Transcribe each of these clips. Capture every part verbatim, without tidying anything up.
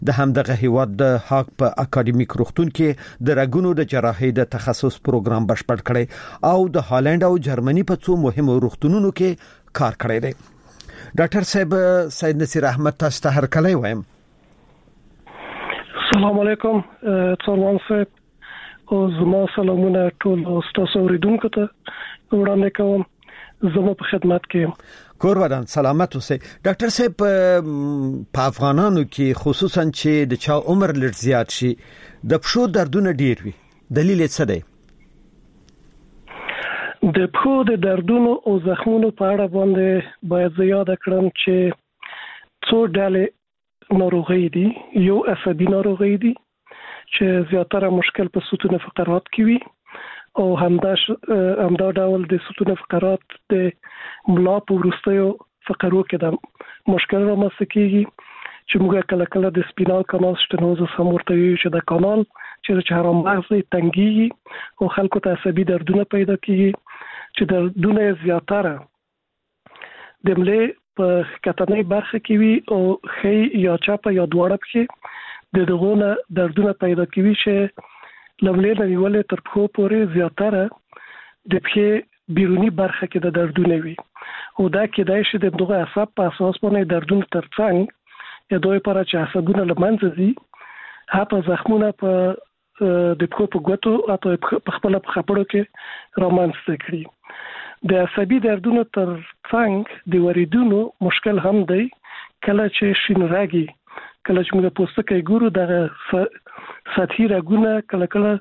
د همدغه هیواد د هاګ په اکاډمیک روغتون کې د رګونو د جراحي د تخصص پروګرام بشپړ کړي او د هالند او جرمني په څو مهمو روغتونونو کې کار کړی دی. ډاکټر صاحب سید نصیر احمد تاسو ته هرکلی وایم. السلام علیکم څومره صاحب او زما سلامونه ټول تاسو اوریدونکو ته وړاندې کوم. زما په خدمت کې یم. کور ودان سلامت اوسئ. ډاکټر صاحب په افغانانو کې خصوصا چې د چا عمر لږ زیات شي د پښو دردونه ډیر وي، دلیل څه دی؟ د پښو د دردونو او زخمونو په اړه باندې باید زه یاد کړم چې څو ډلې ناروغي دي. یو عصبي ناروغي دي چې زیاتره مشکل په ستون فقرات کې وي او همدا همدا ډول د ستون فقرات د ملا په وروستیو فقرو کې د مشکل رامنځته کیږي چې موږ کله کله د سپینال کانال سټنوزس هم ورته وایو چې د کانال چې د چهارم مغز تنګي او خلکو ته عصبي دردونه پیدا کیږي چې دردونه زیاتره د ملې په کتنې برخه کې وي او خې یا چاپه یا دواړه کې د دغونه دردونه پیدا کوي چې لملې نیولې تر پښو پورې زیاتره د پښې بیرونی برخه کې د دردونه وي او دا کېدای شي د دغه عصب په اساس باندې دردونه ترڅنګ یا دوی پر چې عصبونه لمنځه دي هغه زخمونه په د پښو په ګوتو او په خپل په خپړو کې رامنځته کړي. د عصبي دردونو ترڅنګ د وریدونو مشکل هم دی. کله چې شینراګي کله چې موږ پوستکی ګورو دغه سطحي رګونه کله کله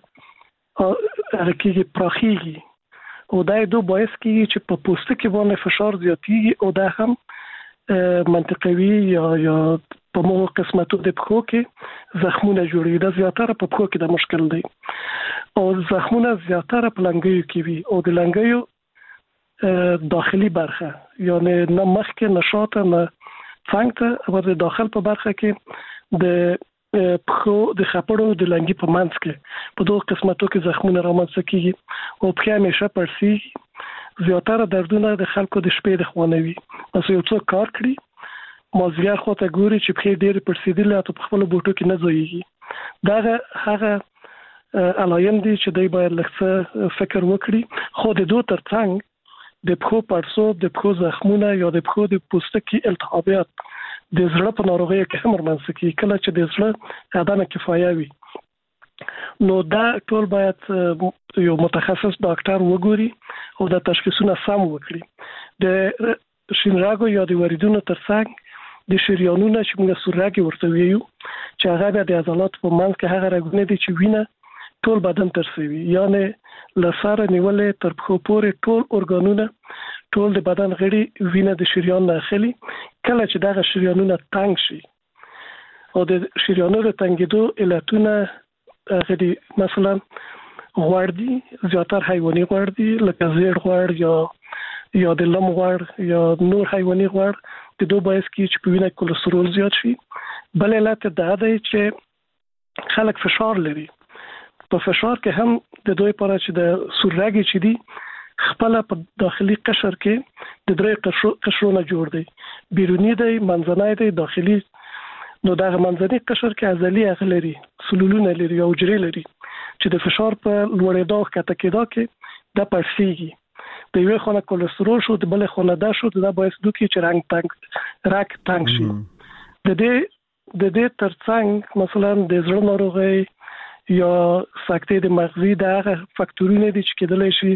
هغه کې پراخیږي او دا دوه باعث کیږي چې په پوستکي باندې فشار زیاتیږي او دا هم منطقوي یا یا په مو قسمتو د پښو کې زخمونه جوړوي. دا زیاتره په پښو کې د مشکل دی او زخمونه زیاتره په لنګیو کې وي او د لنګیو داخلي برخه یعنی نه مخکې نشاط نه څنګه او د داخل په برخه کې د پخو د خپړو د لنګي په منځ کې په دوه قسمتو کې زخمونه رامنځته کیږي او په همیشه پرسي زیاتره دردونه د خلکو د شپې د خوانوي. پس یو څو کار کړی مازیګر خو ته ګوري چې په ډېر پرسیدل او په خپل بوټو کې نه ځایږي. دا هغه علایم دي چې دوی باید لږ فکر وکړي. خو د دوه ترڅنګ د پخو پړسوب د پخو زخمونه یا د پخو د پوستکي التهابات د زړه په ناروغیو کې هم رامنځته کیږي. کله چې د زړه عدم کفایه وي نو دا ټول باید یو متخصص ډاکټر وګوري او د تشخیصونه سم وکړي. د شینراګو یا د وریدونو ترڅنګ د شریانونو چې موږ سورراګي ورته ویو چې هغه د عضلات په منځ کې هغه رګونه دي چې وینه ټول بدن ترسوي یعنی لساره نیولې تر پښو پورې ټول ارګانونه ټول د بدن غړي وینه د شریان نه اخلي. کله چې دغه شریانونه تنګ شي او د شریانونو تنګېدو علتونه غړي مثلا غوړ دي زیاتره حیواني غوړ دي لکه زیړ غوړ یا یا د لم غوړ یا نور حیواني غوړ د دوه باعث کیږي چې په وینه کولېسترول زیات شي. بل علت دا دی چې خلک فشار لري. په فشار کې هم د دوی لپاره چې د سورراګي چې دي خپل په داخلي قشر کې د درې قشرونه جوړ دي، بیرونی دی، منځنی دی، داخلي. نو دا منځنی قشر کې عضلې اغلري، سلولونه لري او حجرې لري چې د فشار په لوړېدو کته کېدا کې د پړسیږي. د یو خونه کولېسترول شو، د بل خونه دا شو، دا باعث دوی چې رنګ تنګ راک تنګ شي. د دې د دې ترڅنګ مثلا د زړه ناروغي یا سکتې د مغزي دغه فاکتورونه دي چې کېدلی شي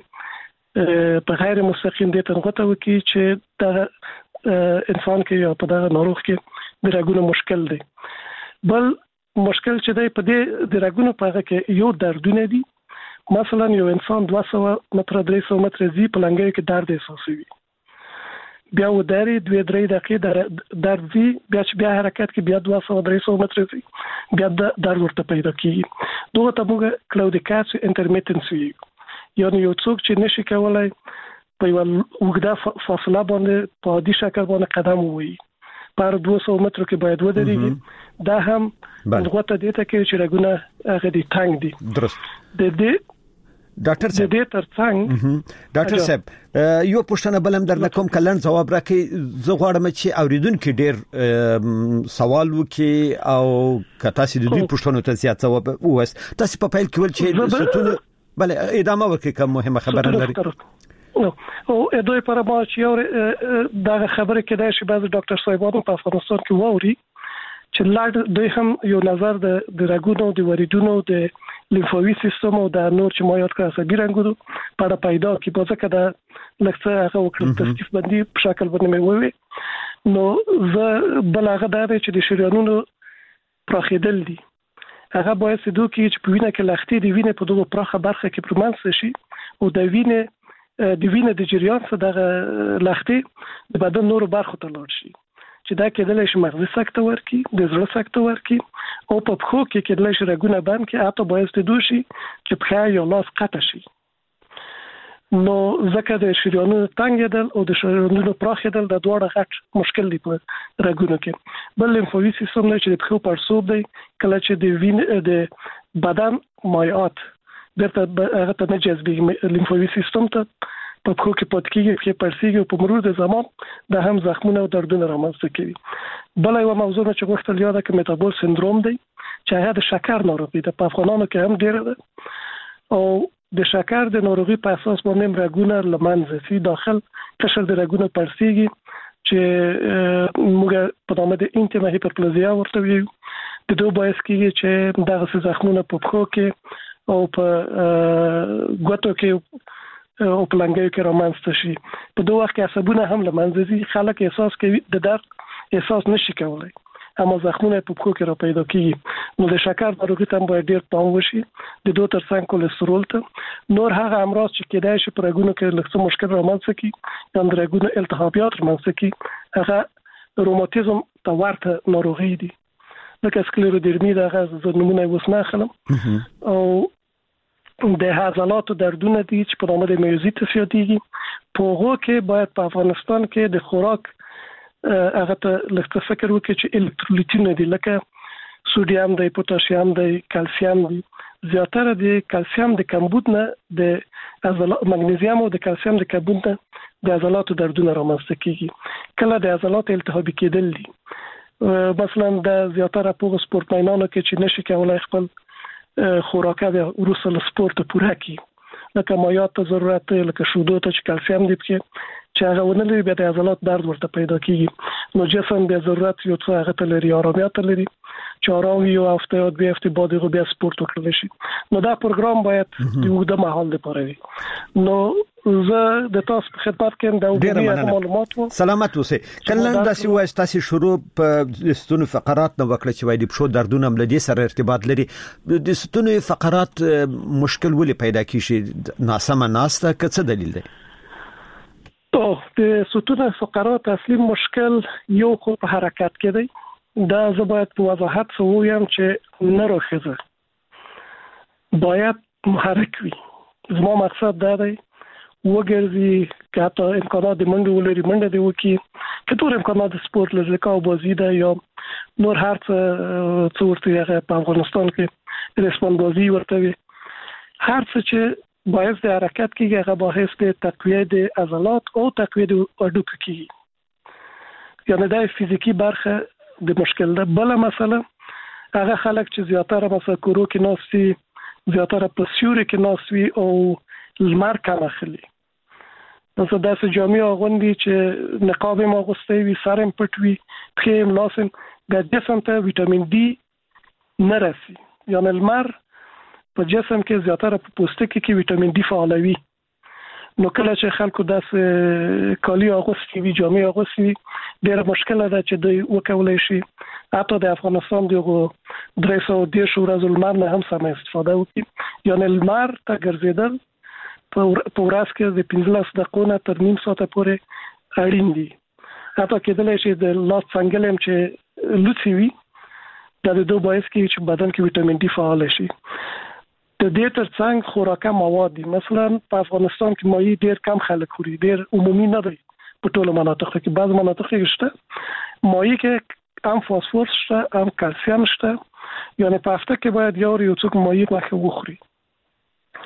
په غیر مستقیم د تنغته وکي چې د انسان کې یا په دغه ناروغ کې د رګونو مشکل دی. بل مشکل چې دی په دې د رګونو په هغه کې یو دردونه دي. مثلا یو انسان دوه سوه متره درې سوه متره زی په لنګیو کې درد احساسوي، بیا و داري دوه درې دقیقې درد زی، بیا چې بیا حرکت کې بیا دوه سوه درې سوه متره زی بیا درد ورته پیدا کیږي. دغه ته موږ کلاودیکاسیو انټرمیټنس ویو، یعنی یو څوک چې نشي کولای په یو وګړه فاصله باندې په عادي شکل باندې قدم ووهي، پر دوه سوه مترو کې باید ودرېږي. دا هم دغه ته دې ته کې چې رګونه هغه دي تنګ دي. درست. د دې ډاکټر صاحب دې ترڅنګ ډاکټر صاحب یو پوښتنه بلم درنه کوم کلن جواب راکې زه غواړم چې اوریدونکو ډیر سوال وکي او کته سې د دوی پوښتنو ته زیات ځواب ووس تاسو په پیل کې ول چې ستونه بل ادامه ورکړئ کوم مهمه خبره لري او دوی پر ما چې یو دا خبره کې دا شي بعض ډاکټر صاحبانو په افغانستان کې ووري چې لاړ دوی هم یو نظر د د رګونو د وریدونو د لیمفوي سیستم او د نور چې ما یاد کړم عصبي رنګونو په اړه پیدا کی په ځکه دا لکه هغه وکړل تصنیف باندې په شکل باندې مې ووي نو زه بل هغه دا چې د شریانونو پراخېدل دي هغه باید سدو کې چې په وینه کې لختې د وینې په دغه پراخه برخه کې پرمنځ شي او د وینې د وینې د جریان څخه د لختې د بدن نور برخو ته لاړ شي چې دا کېدل شي مغزي سکته ورکی د زړه سکته ورکی او په خو کې کېدل شي رګونه باندې کې اته باید د دوشي چې په یو لاس قطع شي نو ځکه د شریانونو تنګېدل او د شریانونو پراخېدل د دوړه غټ مشکل دی په رګونو کې بل لیمفوي سیستم نه چې د خو پرسوب دی کله چې د وین د بدن مایعات درته هغه ته نه جذبي لیمفوي سیستم ته په خو کې پات کېږي چې پرسیږي په مرور د زمان د هم زخمونه او دردونه رامنځته کوي بل یو موضوع چې غوښتل یاده کې میټابول سندروم دی چې هغه د شکر ناروغي ده په افغانانو کې هم ډیره ده او د شکر د ناروغي په اساس باندې رګونه لمنځه سي داخل قشر د رګونو پرسیږي چې موږ په نامه د انټیما هایپرپلازیا ورته ویو د دوه باعث کېږي چې دغه زخمونه په خو کې او په ګوتو کې او پلانګي کې رومانس شي په دوه وخت کې عصبونه هم لمنځي خلک احساس کوي د درد احساس نشي کولای اما زخمونه په خو کې را پیدا کیږي نو د شکر ناروغي ته باید ډیر پام وشي د دوه ترڅنګ کولېسترول ته نور هغه امراض چې کېدای شي په رګونو کې لږ مشکل رومانس کی یا د رګونو التهابات رومانس کی هغه روماتیزم ته ورته ناروغي دي لکه سکليرودرمي دغه نمونه وسنه خلم او د عضلاتو دردونه دي چې په نامه د میوزیټس یادېږي په هغه کې باید په افغانستان کې د خوراک هغه ته لږ فکر وکړي چې الکترولیتونه دي لکه سوډیم دی پوتاشیم دی کلسیم دی زیاتره د کلسیم د کمبود نه د عضلات مګنیزیم او د کلسیم د کمبود نه د عضلاتو دردونه رامنځته کیږي کله د عضلات التهابي کېدل دي مثلا د زیاتره په سپورتمنانو کې چې نشي کولای خپل خوراکه د روسل سپورت پوره کی لکه مایعات ته ضرورت لکه شودو ته چې کلسیم دی پکې چې هغه ونه لري به د عضلات درد ورته پیدا کیږي نو جسم به ضرورت یو څه هغه ته لري آرامیت لري چې آرام یو هفته یا دوه هفته بعد یو بیا سپورت وکړل شي نو دا پروګرام باید د وګړو مهال لپاره وي نو زه د تاسو په خدمت کې د وګړو معلومات سلامت اوسئ کله داسې وایي تاسو شروع په ستونو فقرات نو وکړه چې وایي د پښو دردونه هم لدی سره ارتباط لري د ستونو فقرات مشکل ولې پیدا کیږي ناسمه ناسته څه دلیل دی او د ستونو فقرات اصلي مشکل یو خو په حرکت کې دی دا زه باید په وضاحت سره وایم چې نه راخزه باید محرک وي زما مقصد دا دی وګرځي کاته امکانات د منډه ولري منډه دی وکي کټور امکانات د سپورت لږه او بازی ده یا نور هر څه څورته په افغانستان کې ریسپونډوزي ورته وي هر څه چې باعث د حرکت کېږي هغه باعث د تقویه د عضلات او تقویه د هډوکو کېږي یعنی د فزیکی برخه د مشکل ده بل مسله هغه خلک چې زیاتره مثلا کورو کې نوسي زیاتره په سیوري کې نوسي او لمر کم اخلي نو څه داسې جامې اغوندي چې نقاب یې اغوستی وي سر یې پټ وي پښې یې لاسم د جسم ته ویټامین ډي نه رسي یعنی لمر په جسم کې زیاتره په پوستکي کې ویټامین ډي فعالوي نو کله چې خلکو داسې کالی اغوستي وي جامې اغوستي وي ډېر مشکل ده چې دوی وکولای شي حتی د افغانستان دغه درې سوه دېرش ورځې لمر نه هم سم استفاده وکړي یعنی لمر ته ګرځېدل په ورځ کې د پنځلس دقیقو نه تر نیم ساعته پورې اړین دي حتی کېدلی شي د لاس څنګل هم چې لوڅي وي دا د دوه باعث کېږي چې بدن کې ویټامین ډي فعال شي د دې ترڅنګ خوراکه مواد دي مثلا په افغانستان کې مایع ډېر کم خلک خوري ډېر عمومي نه دی په ټولو مناطقو کې بعض مناطق کې شته مایع کې هم فاسفورس شته هم کلسیم شته یعنی په هفته کې باید یو یو څوک مایع واخلي وخوري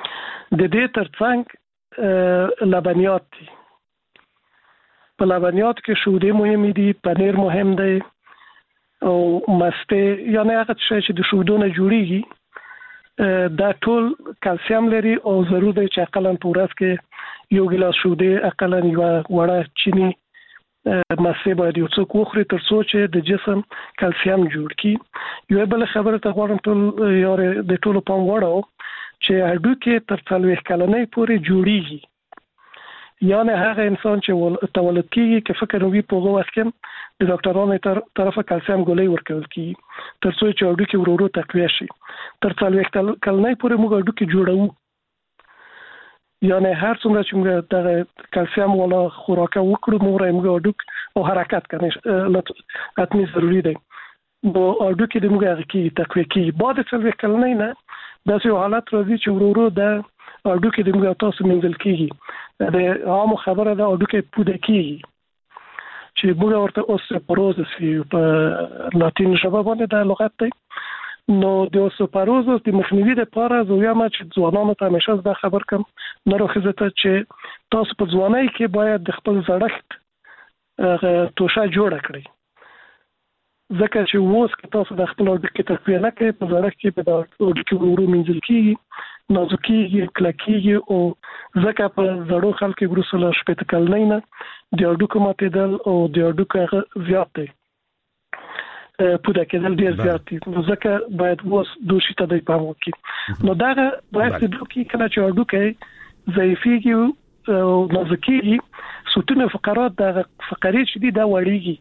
د دې ترڅنګ لبنیات دي. په لبنیات کې شوده مهم دي، پنیر مهم دی او مسته یعنی هغه څه چې د شودونه جوړیږي دا ټول کلسیم لري او ضروري دی چې اقلا په ورځ کې یو ګلاس شوده اقلا یو وړه چینی مسته باید یو څوک وخوري تر څو چې د جسم کلسیم جوړ کړي. یو بل خبره ته غواړم ټول یاره د ټولو پام وړاو چې هډوکي تر څلوېښت کلنۍ پورې جوړیږي. یعنی هغه انسان چې تولد کیږي که فکر وي په هغه وخت کې د ډاکټرانو تر طرفه کلسیم ګولۍ ورکول کیږي تر څو چې هډوکي ورو ورو تقویه شي. تر څلوېښت کلنۍ پورې موږ هډوکي جوړو. یعنی هر څومره چې موږ د کلسیم ولا خوراک وکړو موږ موږ هډوک او حرکت کنه اتنی ضروری دی. نو هډوکي د موږ هغه کې تقویه کیږي. بعد څلوېښت کلنۍ نه داسې حالت راځي چې ورو ورو د هډوکي د موږ تاسو منځل کیږي. د عام خبره ده هډوکي پوده کیږي چې موږ ورته اوستوپوروزس په لاتین ژبه باندې د لغت دی. نو د اوستوپوروزس د مخنیوي لپاره زه یم چې ځوانانو ته همیشه دا خبر کوم نه راخزه ته چې تاسو په ځوانۍ کې باید د خپل زړښت توشه جوړه کړئ. ځکه چې اوس کې تاسو د خپل هډوکي تقویه نه کوئ په زړښت کې به د هډوکي ورو ورو منځل کیږي، نازکیږي، کلکیږي او ځکه په زړو خلکو کې وروسته له شپېته کلنۍ نه د هډوکو ماتېدل او د هډوکو هغه زیات دی، پوده کېدل ډېر زیات دي. نو ځکه باید اوس دو شي ته د پام وکړي. نو دغه باید هډوکي کله چې هډوکي ضعیفېږي او نازکیږي ستون فقرات د فقرې چې دي دا وړيږي.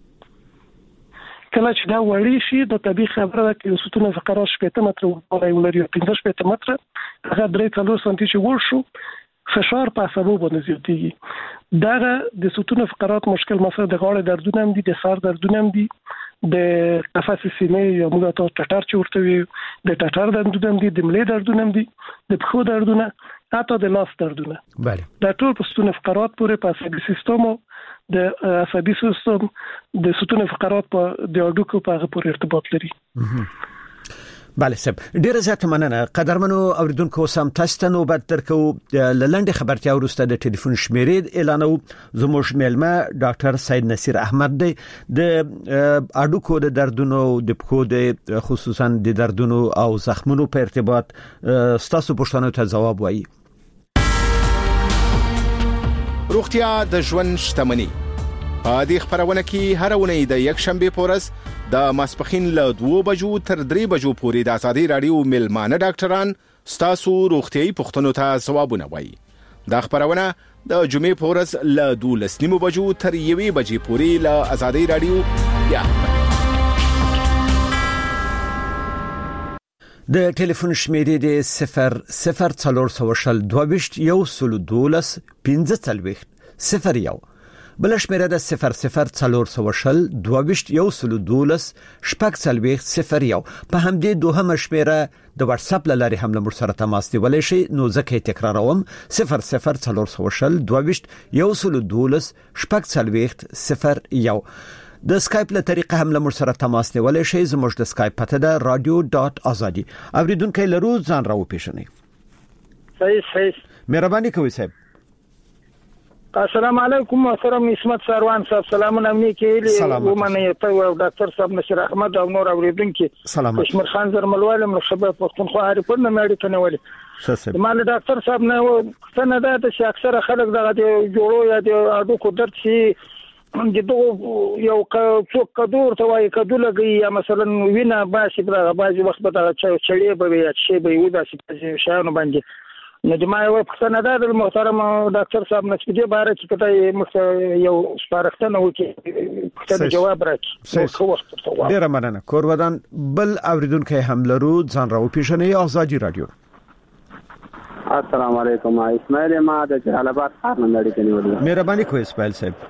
کله چې دا وړي شي د طبيعي خبره ده چې ستون فقرات شپېته متره وړي ولري او پنځه شپېته متره هغه درې څلور سانتي چې ور شو فشار په عصبو باندې زیاتېږي. دا د ستون فقرات مشکل مثلا د غاړې دردونه هم دي، د سر دردونه هم دي، د قفس سینې یا موږ ته ټټر چې ورته وي د ټټر دردونه هم دي، د ملې دردونه هم دي، د پښو دردونه، حتی د لاس دردونه. بله دا ټول په ستون فقرات پورې په عصبي سیستم او د عصبي سیستم د ستون فقرات په د هډوکو په هغه پورې ارتباط لري. بله صاحب ډیره زیاته مننه. قدرمنو اوریدونکو سم تاسو ته نوبت درکو لنډه خبرتیا ورسته د ټلیفون شمیرې اعلانو. زموږ میلمه ډاکټر سید نصیر احمد دی د هډوکو د دردونو د پښو د خصوصا د دردونو او زخمونو په ارتباط ستاسو پوښتنو ته ځواب وایي. روغتیا د ژوند شتمني. په دې خبرونه کې هر ونې د یک شنبه پورز د ماسپخین له دوه بجو تر درې بجو پورې د ازادي رادیو ملمانه ډاکټران ستاسو روغتيایي پوښتنو ته ځوابونه وایي. دا خبرونه د جمعې پورز له دولس نیمو بجو تر یوې بجې پورې له ازادي رادیو یا د ټلیفون شمیرې د صفر صفر څلور سوه شل دوه ویشت یو سل دولس پنځه څلوېښت صفر یو. بل شمیره د صفر صفر څلور سوه شل دوه ویشت یو سل دولس شپږ څلوېښت صفر یو. په همدې دوهمه شمیره د واتس اپ له لارې هم له موږ سره تماس نیولی شئ. نو ځکه تکراروم صفر صفر څلور سوه شل دوه ویشت یو سل دولس شپږ څلوېښت صفر یو. د سکایپ له طریقه هم له موږ سره تماس نیولی شئ. زموږ د سکایپ پته ده رادیو ډاټ ازادي. اوریدونکو لرو ځان راو پیژنئ. صحیح صحیح مهرباني کوئ صاحب. السلام علیکم محترم اسمت سروان صاحب، سلامونه امنی کې ومنه ته او ډاکټر صاحب نصیر احمد او نور اوریدونکو کشمیر خان زرملواله مرحبا پښتونخوا هریپور نه مېړی کنه ولی څه مال ډاکټر صاحب نه څنګه دا چې اکثره خلک دغه جوړو یا د اډو درد شي دغه یو څوک کډور ته وایي کډو لګي یا مثلا وینه باسي په بعضي وخت به دا چړې به یا شي به ودا چې شاونه باندې نو د ما یو پښتنه ده محترم ډاکټر صاحب نسبي باره چې کته مخ یو سپارښتنه وکړي پښتنه جواب راکړي. خو وخت ته ډیر مننه. کور ودان بل اوریدونکو هم لرو ځان راو پیژنئ. ازادي رادیو. السلام علیکم. اسماعیل ما د جلال آباد ښار نه لري کني. مهرباني کوئ اسماعیل صاحب.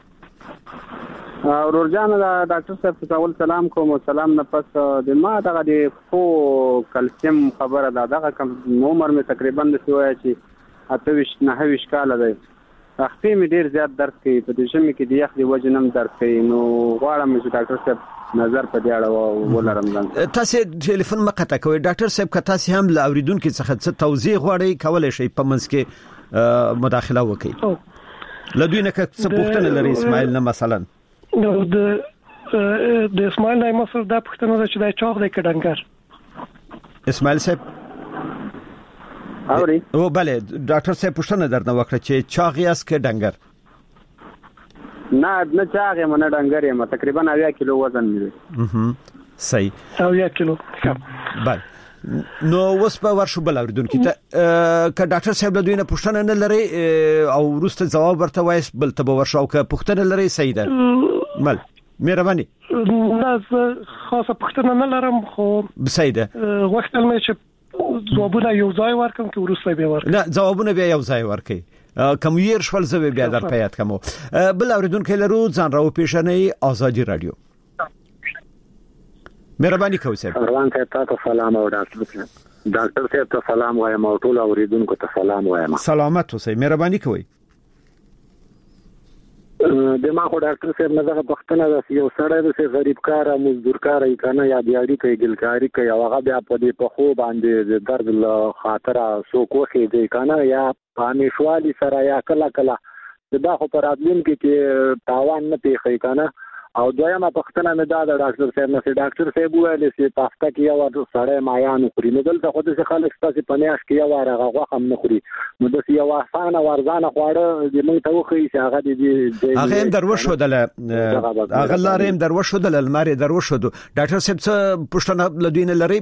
اورور جان دا ډاکټر صاحب ته سلام کوم. سلام نه پس د ما دغه د خو کلسیم خبره ده. دغه کم عمر مې تقریبا د سویا چې اته ویشت نه ویشت کال دی اخته مې ډیر زیات درد کوي په دې ژمي کې د یخ دی وجنم درد کوي نو غواړم چې ډاکټر صاحب نظر په دې اړه ولرم ځان تاسو ټلیفون مقطع کوي ډاکټر صاحب که تاسو هم ل اوریدونکو څخه څه توضیح غواړئ کولای شئ په منځ کې مداخله وکړئ لدوی نه څه پوښتنه لري اسماعیل نه مثلا نو د د اسماعیل نه مثلا دا پوښتنه ده چې دا چاغ دی کډنګر اسماعیل صاحب اوري او bale ډاکټر صاحب پوښتنه درنه وکړه چې چاغ یاس کې ډنګر نه نه چاغه منه ډنګر یم تقریبا اویا کیلو وزن مې اها صحیح اویا کیلو bale نو اوس په ورشو بل اوریدونکو ته ک ډاکټر صاحب له دوی نه پوښتنه نه لري او ورسته جواب ورته وایس بل ته ورشو ک پوښتنه لري صحیح ده مل مهرباني نه خاصه پوښتنه نه لرم خو صحیح ده وختل مې چې جوابونه یو ځای ورکم کې ورسته به ورکم نه جوابونه به یو ځای ورکي کوم ير شول زوی بیا در پیات کوم بل اوریدونکو لرو ځان راو پیښنې ازادي رادیو مهرباني کوئ صاحب روان ته تاسو سلام او ډاکټر صاحب ډاکټر صاحب ته سلام وایم او ټول اوریدونکو ته سلام وایم سلامت اوسئ مهرباني کوئ د ما خو ډاکټر صاحب نه زغه پښتنه ده یو سړی د سي غریب کار مزدور کار ای کنه یا بیاړي کوي ګلکاري کوي او هغه بیا په دې په خو باندې د درد له خاطره سو کوخي دی کنه یا پامشوالي سره یا کلا کلا دا خو پر ادمین کې چې تاوان نه پیخي کنه او دویمه پښتنه مې دا د ډاکټر صاحب نه ډاکټر صاحب ویل چې پافته کې یو سړی مایان خوري نو دلته خو د خلک ستاسو په نیاش کې یو هغه هم نه خوري نو د یو اسانه ورزانه خواړه د موږ ته وخی چې هغه د هغه هم دروښو دل هغه لارې هم دروښو دل الماري دروښو ډاکټر صاحب څه پښتنه لدوینه لري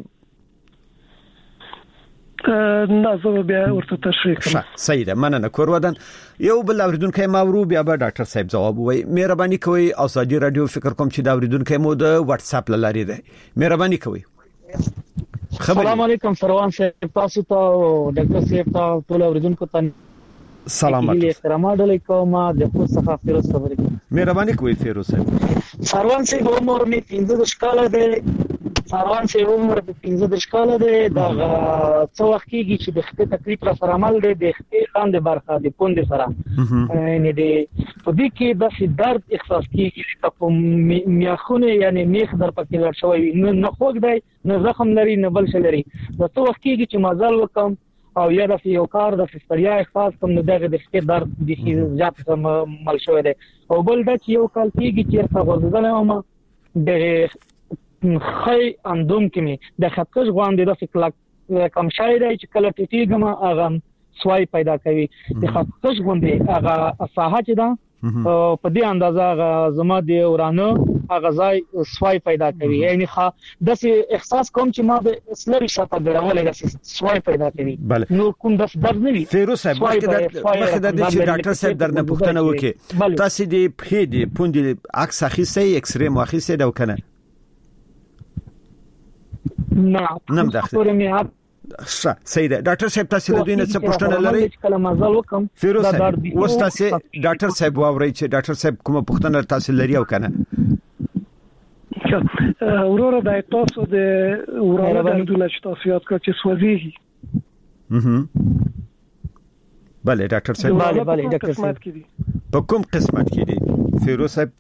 نه زه بیا ورته تشریح کوم صحیح ده مننه کور ودان یو بل اوریدونکو ماورو بیا به ډاکټر صاحب جواب وای مهرباني کوئ ازادي رادیو فکر کوم چې دا اوریدونکو مو د واتس اپ لاري ده مهرباني کوئ السلام علیکم فروان صاحب تاسو ته ډاکټر صاحب ته ټول اوریدونکو ته سلامات احترام علیکم د خپل څخه فیروز خبرې مهرباني کوئ فیروز صاحب فروان صاحب عمر می پنځه کاله ده فروان صاحب عمر په پنځه کاله ده دا څو وخت کېږي چې د خپل تکلیف را سره عمل دی د خپل خان د برخه د پوند سره یعنی د په دې کې د درد احساس کېږي چې په میاخونه یعنی میخ در پکې ور شوی نه خوګ دی نه زخم لري نه بل څه لري دا څو وخت کېږي چې مازال وکم او یا د یو کار د فستریا احساس کوم نه دغه د خپل درد د زیات سم مل شوی دی او بل د یو کال کېږي چې څه ورزنه ما د خی اندوم کې می د خطکش غوندې د فکر کم شاید چې کله ټیټیګم هغه سوای پیدا کوي د خطکش غوندې هغه ساحه چې دا په دې اندازه هغه زما د ورانه هغه ځای سوای پیدا کوي یعنی ښه د احساس کوم چې ما د سلری شاته ګرولې د سوای پیدا کوي نو کوم د درد نه وي فیروز صاحب مخکې د چې ډاکټر صاحب درنه پوښتنه وکړي تاسو دې په دې پوندې عکس اخیسته ایکس رې مو اخیسته دا کنه نه نم داخله ښه صحیح ده ډاکټر صاحب تاسو له دوی نه څه پوښتنه لرئ کله مازال وکم فیروز صاحب اوس تاسو ډاکټر صاحب واورئ چې ډاکټر صاحب کومه پوښتنه تاسو لري او کنه اورورا د تاسو د اورورا د دونه چې تاسو یاد کړئ چې سوځي اها bale ډاکټر صاحب bale bale ډاکټر صاحب په کوم قسمت کې دي فیروز صاحب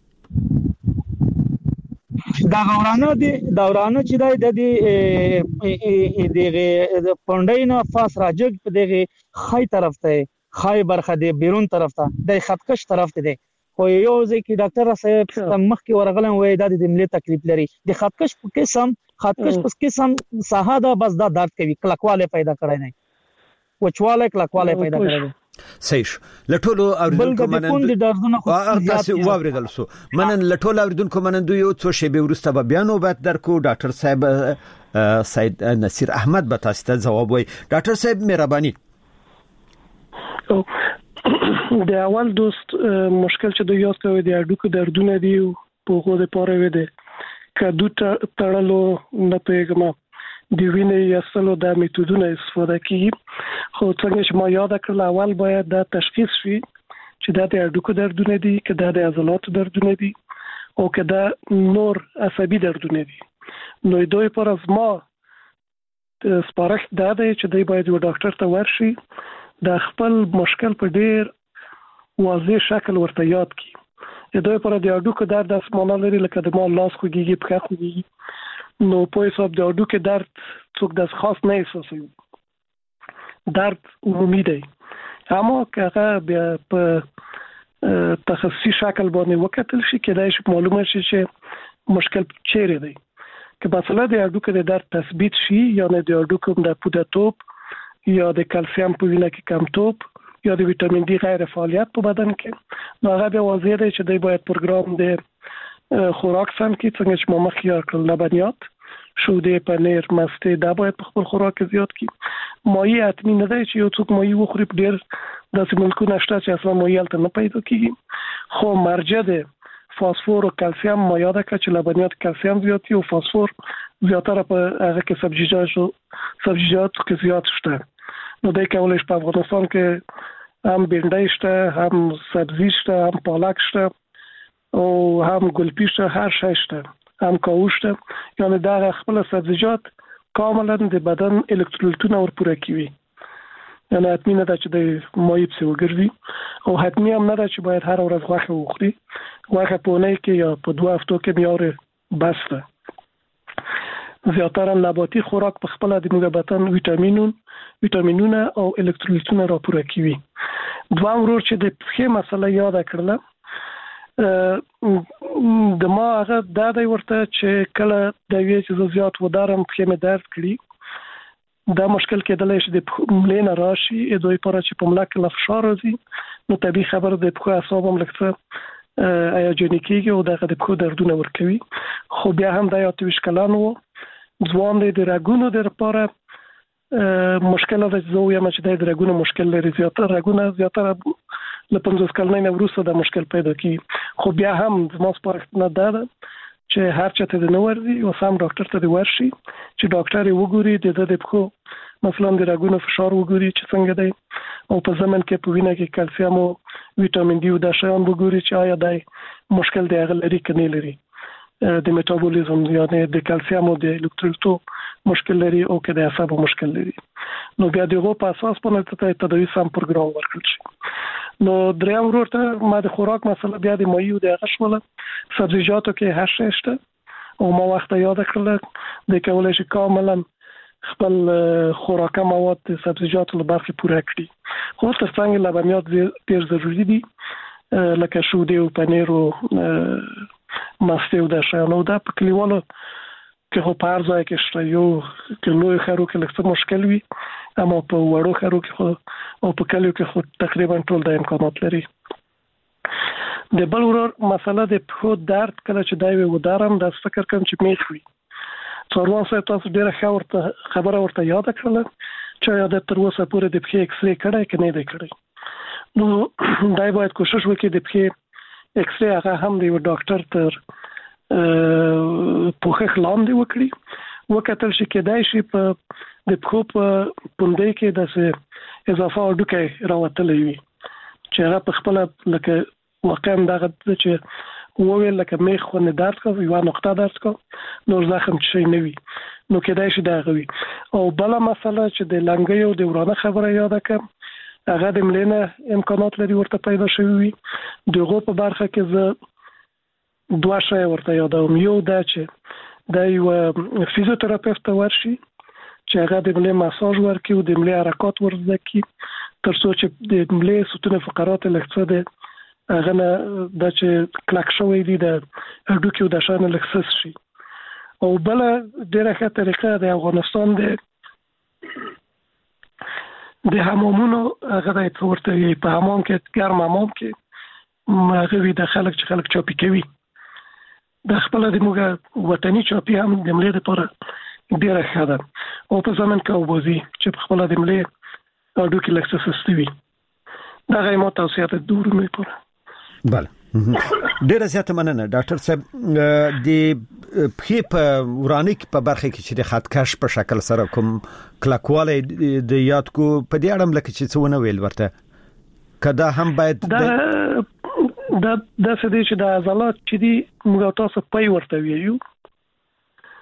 دا غورانه دي دا ورانه چې دا د دې دغه پونډینا فاس راجګ په دغه خای طرف ته خای برخه دی بیرون طرف ته د خطکش طرف ته دی خو یو ځکه ډاکټر صاحب مخ کې ورغلم وای د دې ملي تکلیف لري د خطکش په قسم خطکش په قسم ساحه دا بس دا درد کوي کلکواله پیدا کړی نه وچواله کلکواله پیدا کړی صحیح لټولو اوریدونکو مننه تاسو واوریدل سو منن لټولو اوریدونکو مننه یو څو شی به ورسته به بیان وبات درکو ډاکټر صاحب سید نصیر احمد به تاسو ته جواب وای ډاکټر صاحب مهرباني د اول دوست مشکل چې د یاد کوي د اډوکو دردونه دی په خو د پاره و دي کدو تړلو نه پیغام دی وینې یاسلو د میتودونو استفاده کوي خو څنګه چې ما یاد کړل اول باید د تشخیص شي چې دا د اډوکو دردونه دي کدا د عضلاتو دردونه دي او کدا نور عصبي دردونه دي نو دوی پر از ما سپارښت دا دی چې دوی باید یو ډاکټر ته ورشي د خپل مشکل په ډیر واضح شکل ورته یاد کی. دوی پر د اډوکو درد اسمانه لري لکه د ما لاس خوږیږي پخه خوږیږي نو په حساب د اډوکو درد څوک د خاص نه احساسوي. درد عمومي دی اما که هغه بیا په تخصصي شکل باندې وکتل شي کېدای شي معلومه شي چې مشکل چیرې دی. که مثلا د اډوکو د درد تثبیت شي یا نه د اډوکو د پودرتوب یا د کلسیم په وینه کې کمتوب یا د ویټامین ډي غیر فعالیت په بدن کې نو هغه به واضح دی چې دی باید پروګرام د خوراک سم کې څنګه چې ما مخکې یاد کړل لبنیات شوده پنیر مسته دا باید په خپل خوراک زیات کی. مایع حتمی نه دی چې یو څوک مایع وخوري ډیر داسې ملکونه شته چې اصلا مایع الته نه پیدا کیږي خو مرجع ده فاسفور او کلسیم ما یاد کړ چې لبنیات کلسیم زیات او فاسفور زیاتره په هغه کې سبزیجات او سبزیجات کې زیات شته. نو د کولای شي په افغانستان کې هم بینډای شته هم سبزی شته هم پالک شته او هم ګلپی شته هر شی شته هم کاوش شته یعنی دا خپل سبزیجات کاملا د بدن الکترولیتونه ورپوره کوي. یعنی حتمی نه ده چې د مایع په وګرځي او حتمی هم نه ده چې باید هر ورځ غوښه وخوري. غوښه په اونۍ کې یا په دوه هفتو کې میاره بس ده. زیاتره نباتي خوراک په خپل د موږ بدن ویټامینون ویټامینونه او الکترولیتونه راپوره کوي. دوام ورور چې د پخې مسله یاد کړله د ما هغه دا دی ورته چې کله د وی چې زیات ودارم پخې مې درد کړي دا مشکل کېدلی شي د ملې نه راشي دوی پر چې په ملا کې فشار راځي نو طبيعي خبر د پخې اعصاب هم لکه هیجاني کېږي او دغه د پخې دردونه ورکوي. خو بیا هم دا یو توش کلان وو ځوان د رګونو د لپاره مشکل ده چې زه یم چې د رګونو مشکل لري زیاتره رګونه زیاتره له پنځوس کلنۍ نه وروسته د مشکل پیدا کیږي. خو بیا هم زما سپارښتنه ده چې هر چاته د نو ورځي او سم ډاکټر ته د ورشي چې ډاکټر یې وګوري د د پخو مثلا د رګونو فشار وګوري چې څنګه دی او په ځمن کې په وینه کې کلسیم او ویټامین ډي او د شیان وګوري چې آیا دای مشکل دی هغه لري کني لري د میټابولیزم یعنی د کلسیم او د الکترولیتو مشکل لري او کې د اعصابو مشکل لري. نو بیا دغه په اساس باندې ته تداوی سم پروګرام ورکړل شي. نو دریم ورته ما د خوراک مسله بیا د مایع د غشوله سبزیجاتو کې هر شی شته او ما وخت یاد کړل د کولای شي کاملا خپل خوراک مواد د سبزیجاتو له برخې پوره کړي. خو ترڅنګ لبنیات ډیر ضروری دي لکه شوده او پنیر او مسته او د شانو دا په کلیوالو کې خو په ارزای کې شته یو کلوې خرو کې لکه مشکل وي اما په وړو خرو کې خو او په کلیو کې خو تقریبا ټول د امکانات لري. د بل ورور مسله د په درد کله چې دای و ودارم د فکر کوم چې میخ وي څوروان سره تاسو ډیره خبره خبره ورته یاد کړل چې یاد تر اوسه پورې د پخې ایکس ری کړای کې نه دی کړی. نو دای باید کوشش وکړي د پخې ایکس ری هغه هم دی و ډاکټر تر پوخه لاندې وکړي وکتل شي کېدای شي په د پخو په پوندې کې د اضافه اډوکې راوتلې وي چې هغه په خپل لکه واقعا دغه چې وویل لکه میخ خو نه درد کوي یو نقطه درد کوي نو زخم شي نه وي نو کېدای شي دا غوي. او بل مسله چې د لنګي او د ورانه خبره یاد کړم هغه د ملینه امکانات لري ورته پیدا شوی وي. دغه په برخه کې زه دوه شی ورته یادوم. یو دا چې د یو فزیوتراپیست ورشي چې هغه د ملي مساج ورکړي او د ملي حرکات ورزده کړي تر څو چې د ملي ستون فقرات لکه د هغه نه د چې کلک شوی دي د هډوکو د شان لکسس شي. او بل ډیره ښه طریقه د افغانستان د د حمامونو هغه د ورته په حمام کې ګرم حمام کې هغه وی د خلک چې خلک چاپی کوي د خپل د موږ وطني چاپی هم د ملي لپاره ډیره ښه ده او په ځمن کې وبوزي چې خپل د ملي هډوکو لکسس استوي دا غیمه توصیه ده دور مې پوره. بله ډیره زیاته مننه ډاکټر صاحب. د پخې په ورانیک په برخه کې چې د خطکش په شکل سره کوم کلکواله د یاد کو په دې اړه لکه چې څونه ویل ورته کدا هم باید دا دا د سدي چې د عضلات چې دی موږ تاسو پي ورته ویو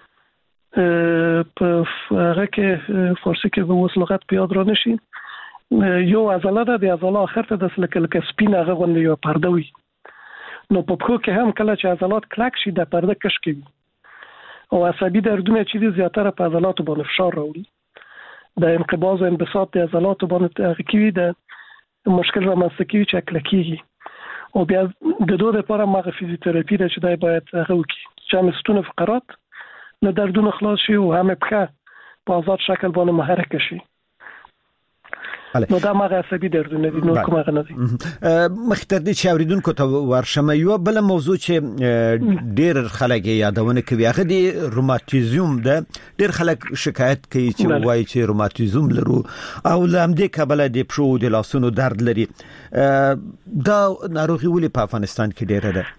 په هغه کې فارسی کې به وس لغت پیاد را نشي یو عضله ده د عضله اخر ته د سلکل سپینه غوندې یو پرده وي نو په پخو کې هم کله چې عضلات کلک شي د پرده کش کوي او عصبي دردونه چې دي زیاتره په عضلاتو باندې فشار راوړي د انقباض او انبساط د عضلاتو باندې کوي د مشکل رامنځته کوي چې کلکیږي او بیا د دوه لپاره مغه فزیوتراپي ده چې دای باید هغه وکړي چې هم ستونه فقرات له دردونو خلاص شي او هم په په آزاد شکل باندې محرک شي نو دا مغه عصبي دردونه دي نو کومه نه دي مختر دي چې اوریدونکو ته ورشمه یو بل موضوع چې ډېر خلک یادونه کوي هغه دي روماتیزم ده ډېر خلک شکایت کوي چې وایي چې روماتیزم لرو او لامدې کبل د پښو د لاسونو درد لري دا ناروغي ولې په افغانستان کې ډېره ده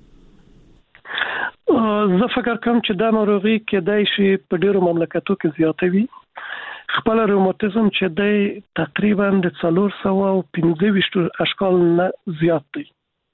زه فکر کوم چې دا ناروغي کېدای شي په ډېرو مملکتو کې زیاته وي خپل روماتیزم چې دی تقریبا د څلور سوه او پنځه ویشت اشکال نه زیات دی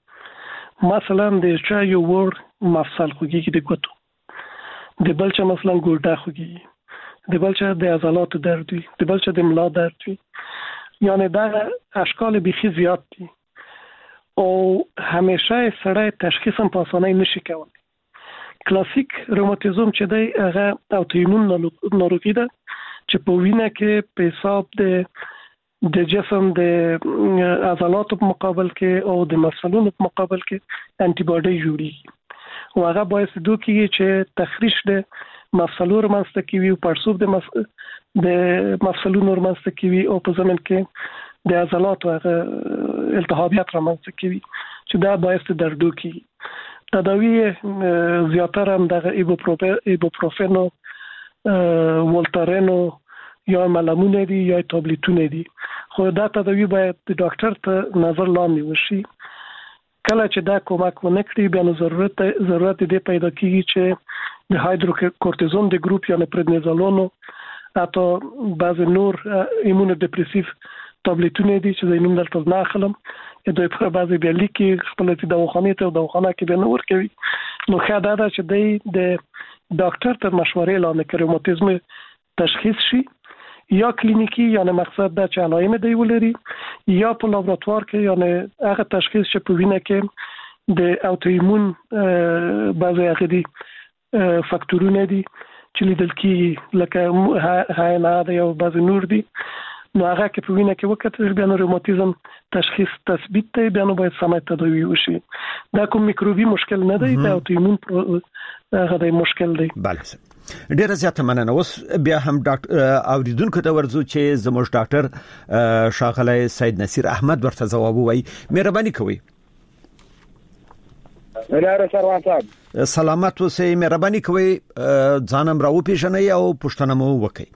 مثلا د چا یو ور مفصل خوږي د ګوتو د بل چې مثلا ګوډه خوږي د بل چې د عضلاتو درد وي د بل چې د ملا درد وي یعنی دا اشکال بيخي زیات دي او همیشه سړی تشخیص هم په اسانۍ نشي کولای کلاسیک روماتیزم چې دی هغه اوتوایمون ناروغي ده چې په وینه کې په حساب د د جسم د عضلاتو په مقابل کې او د مفصلونو په مقابل کې انټي باډي جوړي او هغه باعث دوی چې تخریش د مفصلونو منځته کوي او پړسوب د مف... د مفصلونو منځته کوي او په ضمن کې د عضلاتو هغه التهابات رامنځته کوي چې دا باعث دردو کوي تداوی زیاتره هم د ایبوپروفن او ولتارن یا ملمونه دي یا تابلیتونه دي خو دا تداوی باید د ډاکټر ته نظر لاندې وشي کله چې دا کومک ونه کړي بیا نو ضرورت ضرورت دی پیدا کیږي چې د هایدروکورتیزون د ګروپ یا پردنیزولون اته بعض نور ایمونو دیپریسیو تابلیتونه دي چې د نوم دلته نه اخلم دوی په بعضی بیا لیکي خپل چې دواخانه ته دواخانه کې به نور کوي نو خا دا چې د ډاکټر ته مشورې لاندې کړي روماتیزم تشخیص شي یا کلینیکی یعنی مقصد دا چې علائم دی ولري یا په لابراتوار کې یعنی هغه تشخیص چې په وینه کې د اوتوایمون بعضی هغه دي فاکتورونه دي چې لیدل کیږي لکه هاینه یا بعضی نور دي نو هغه کې په وینه کې وکړل بیا نو روماتیزم تشخیص تثبیت دی بیا نو باید سمه تداوی وشي دا کوم میکروبي مشکل نه دی دا اوتوایمون هغه د مشکل دی بله ډیره زیاته مننه اوس بیا هم ډاکټر اوریدونکو ته ورزو چې زموږ ډاکټر شاغلی سید نصیر احمد ورته ځواب وایي مهرباني کوئ ولاره سروان صاحب سلامت اوسئ مهرباني کوئ ځانم راو پیژنئ او پوښتنه مو وکړئ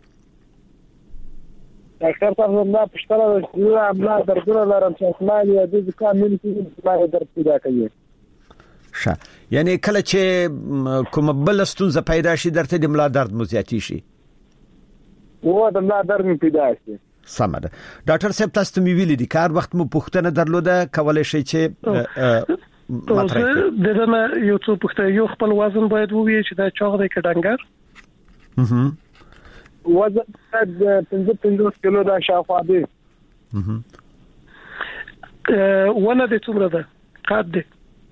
ډاکټر صاحب زما پښتنه د املا دردونه لرم چې اسماني د ځکه مين کې ما درد پیدا کوي ښه یعنی کله چې کوم بل ستونزه پیدا شي درته د ملا درد مو زیاتی شي و د ملا درد مو پیدا شي سمه ده ډاکټر صاحب تاسو ته ویلي دي کار وخت مو پوښتنه درلوده کولای شي چې مطرح دغه یو څه پوښتنه یو خپل وزن باید ووایي چې دا چاغ دی کډنګر وزن د پنځه پنځوس کیلو دا شاوخوا دی ونه د څومره ده قد دی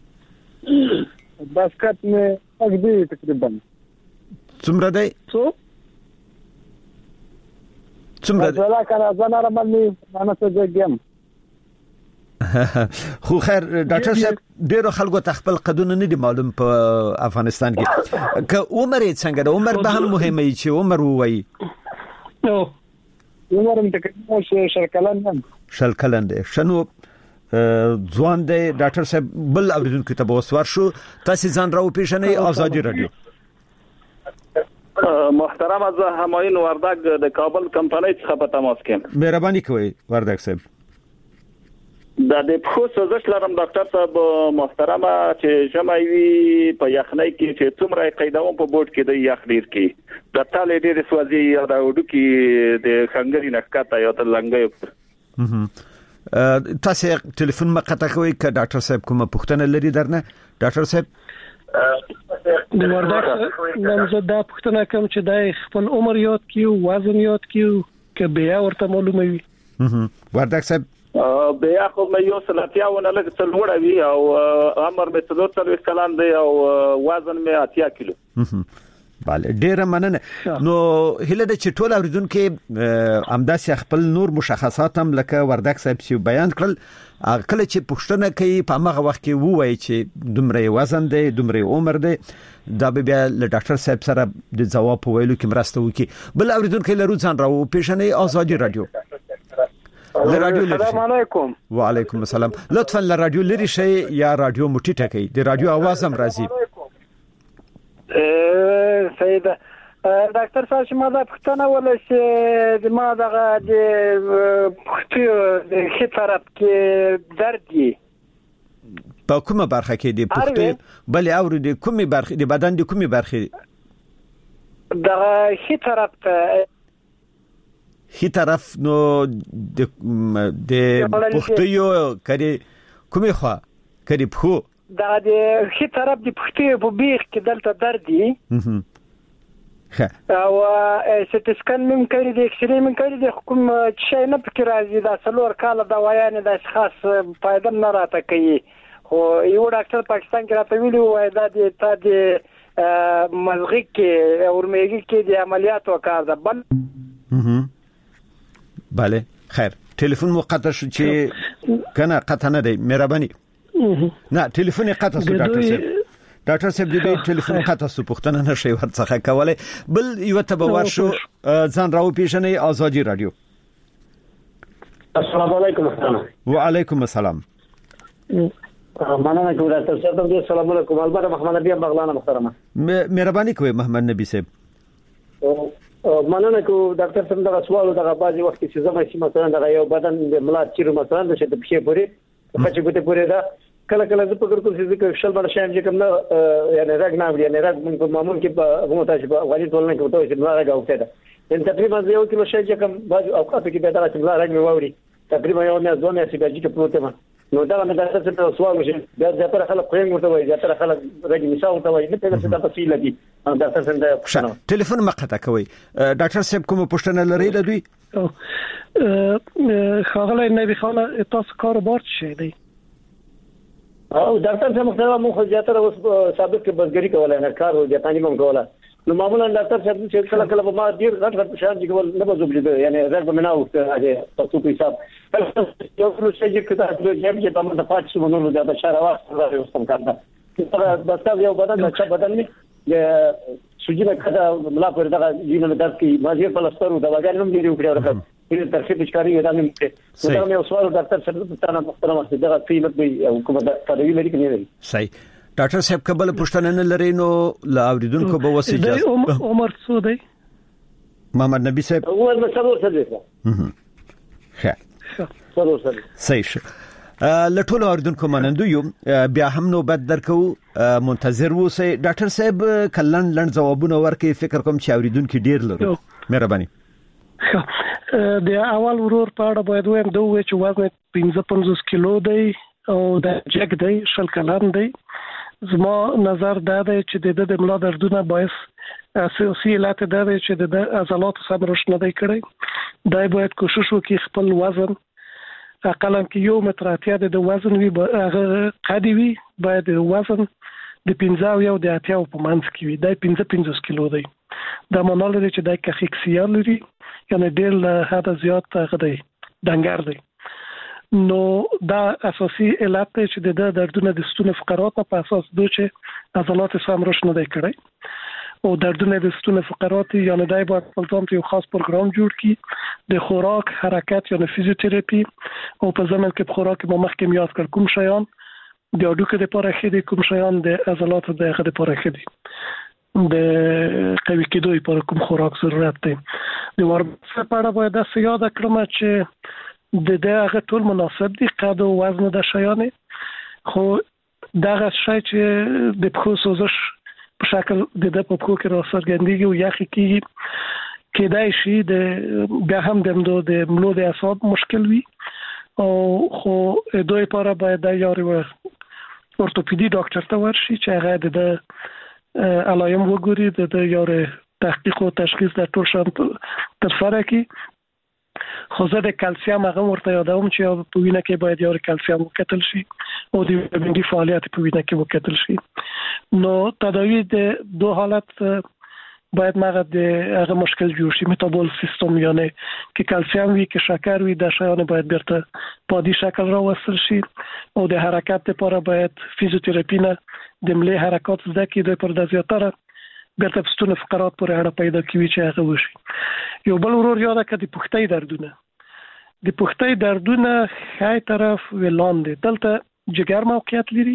بس کټ مې اګدي تقریبا څومره دی څو څومره دی زلا کنه زنه رمنې انا څه ځګم خو خیر ډاکټر صاحب ډیرو خلکو ته خپل قدونه نه دي معلوم په افغانستان کې که عمر یې څنګه ده عمر به هم مهمه وي چې عمر ووایي نو عمر هم تقریبا شل کلن هم شل کلن دی شنو ځوان دی ډاکټر صاحب بل اوریدونکو ته بوسوار شو تاسو ځان راو پیژنئ آزادي رادیو محترم از همایون وردک د کابل کمپنۍ څخه په تماس کې مهرباني کوئ وردک صاحب د دې خو سوزش لرم ډاکټر صاحب محترمه چې جمعوي په یخنۍ کې چې څومره قیدوم په بورډ کې د یخ ډیر کې د تالې ډیر سوځي یا د وډو کې د خنګري نکاته یا د لنګي تاسو ټلیفون مقطع کوي ک ډاکټر صاحب کومه پوښتنه لري درنه ډاکټر صاحب د وردک نمزه دا پوښتنه کوم چې د خپل عمر یاد کیو وزن یاد کیو ک بیا ورته معلومه وي وردک صاحب بیا خو مې یو سلطیاونه لږ څه لوړ وی او عمر مې څلور څلوېښت کلن دی او وزن مې اتیا کیلو. bale ډیره مننه. نو هله د چټول اوریدونکو امداسي خپل نور مشخصات هم لکه وردک صاحب سی بیان کړل. کله چې پښتنه کوي په هغه وخت کې وایي چې دومره وزن دی دومره عمر دی دا به بیا له ډاکټر صاحب سره د جواب ویلو کې مرسته وکړي. بل اوریدونکو له روزان راو پیښنې آزادي رادیو السلام علیکم. وعلیکم السلام. لطفا له رادیو لري شي یا رادیو مټی ټکي د رادیو आवाज هم راځي. سیده ډاکټر صاحب چې ما دا پښتنه ولا چې د ما دغه د پښتو د خې طرف کې درد دی په کومه برخه کې دی پښتو بل او د کومه برخه د بدن د کومه برخه دغه خې طرف ته خې طرف نو د د پښتو یو کړي کومه خوا کړي په دا د خې طرف د پښتو په بیخ کې دلته درد دی او سټ سکن من کړی د اکسرې من کړی د حکومت شي نه فکر راځي دا څلور کال دا وایانه د خاص فائدہ نه راته کوي. خو یو ډاکټر پاکستان کې راته ویلو وای دا د تا د مزغې کې اورمېږي کې د عملیاتو کار ده بل bale خیر ټلیفون مو قطع شو چې کنه قطع نه دی مهرباني نه ټلیفون قطع شو ډاکټر صاحب ډاکټر صاحب دې ټلیفون قطع شو پښتنه نشي ورڅخه کولای. بل یو ته به ورشو ځان راو پیښنې آزادي رادیو. السلام علیکم. وعلیکم السلام. مننه کوم ډاکټر صاحب دې السلام علیکم. البته محمد نبی بغلانه محترمه مهرباني کوي محمد نبی صاحب. مننه کوم ډاکټر صاحب دا سوال دا بعضي وخت چې زما شي مثلا دا یو بدن د ملا چیرو مثلا د شته بشي پوری په چې ګوته پوری دا کله کله زه فکر کوم چې شل بل شایم چې کوم نه یعنی راګ نه وړي نه راګ په معمول کې په هغه ته چې واجب ټولنه کې وته چې نه راګ اوته ده ان تقریبا یو کیلو شي چې کوم بعض اوقات کې به دا چې راګ نه ووري تقریبا یو نه ځونه چې باجی کې پروته ما نو دا نه دا څه سوال مشه دا ځکه خلک خو یې ورته وایي ځکه خلک راګ مثال ورته وایي نه څه څه تفصیل دي ډاکټر صاحب ټلیفون مقطع کوي. ډاکټر صاحب کوم پوښتنه لري د دوی خاغله نبی خانه تاسو کاروبار شي دی او ډاکټر صاحب مختلف مو خو زیاتره اوس سابق کې بزګری کولای نه کار او ځانګړي مم کوله نو معمولا ډاکټر صاحب چې کله کله په ما ډیر غټ غټ شان چې کول نه بزوب دي یعنی راځه بنا او هغه تاسو په حساب یو څه چې کته چې چې په موږ د پاتې شو نو د بشاره واسطه راځي اوس څنګه دا بس یو بدن د بدن نه سوجي کده ملا پر دغه جینو درد کې ماځي په لسترو د وګړو نوم دی وکړي ورته په ترخیص ښکاری یې راځي نو دا مې سوال ډاکټر صاحب ته نه محترمه دغه قیمت به حکومت تدوی لري کني لري. صحیح. ډاکټر صاحب قبل پښتنه نه لري نو لا اوریدونکو به وسیجه عمر څو دی محمد نبی صاحب عمر څلور سره ښه څلور سره صحیح. لټول اوریدونکو منندو یو بیا هم نو بد درکو منتظر ووسئ. ډاکټر صاحب کلن لن جوابونه ورکړي فکر کوم چې اوریدونکو ډیر لري مهرباني. د اول ورور په اړه باید وایم دوه چې وزن پنځه پنځوس کیلو دی او د جګ دی شل کلن دی. زما نظر دا دی چې د د ملا دردونه باعث اساسي علت دا دی چې د عضلات سم رشد نه دی کړی. دا باید کوشش وکړي خپل وزن اقلا کې یو متر اتیا د وزن وی هغه قدی وی باید وزن د پنځه او د اتیا په منځ کې وي. دا پنځه پنځوس کیلو دی. دا معنی لري چې دا کخیکسیا لري یعنی ډېر له حد زیات هغه دی دنګر دی. نو دا اساسي علت دی چې د دردونه د ستوني فقرات په اساس دوی چې عضلات سم رشد نه دی کړی او دردونه د ستوني فقرات یعنی دای باید خپل ځان ته یو خاص پروګرام جوړ کړي د خوراک حرکت یعنی فزیوتراپي او په ځمن کې خوراک مو مخکې میاد کړ کوم شیان د اډوکه د پاره خېدي کوم شیان د عضلات د خېدي پاره خېدي د قوي کېدو لپاره کوم خوراک ضرورت دی. د ورزش لپاره باید د یاد کړم چې د دغه ټول مناسب دي قد او وزن د شیانه خو دغه شی چې د پخو سوزش په شکل د د پخو کې راځګندګي او یخ کیږي کېدای شي د بیا هم د ملو د اعصاب مشکل وي او خو دوی لپاره باید د یاري ورتوپیدي ډاکټر ته ورشي چې هغه د خو زه د کلسیم هغه ورته یادوم چې په وینه کې باید یو کلسیم وکتل شي او د ویټامین ډي فعالیت په وینه کې وکتل شي. نو تداوی د دوه حالت باید مغه د هغه مشکل جوړ شي، میتابول سیستم، یعنی کې کلسیم وي کې شکر وي، د شیانو باید بیرته په دې شکل راوستل شي. او د حرکت لپاره باید فیزیوتراپی نه د ملي حرکات زده کړي پر د زیاتره بیرته پستونه فقرات پورې اړه پیدا کوي چې هغه وشي. یو بل ورور یاد کړه د پښتۍ دردونه. د پښتۍ دردونه خای طرف ولاندې دلته جګر موقعیت لري،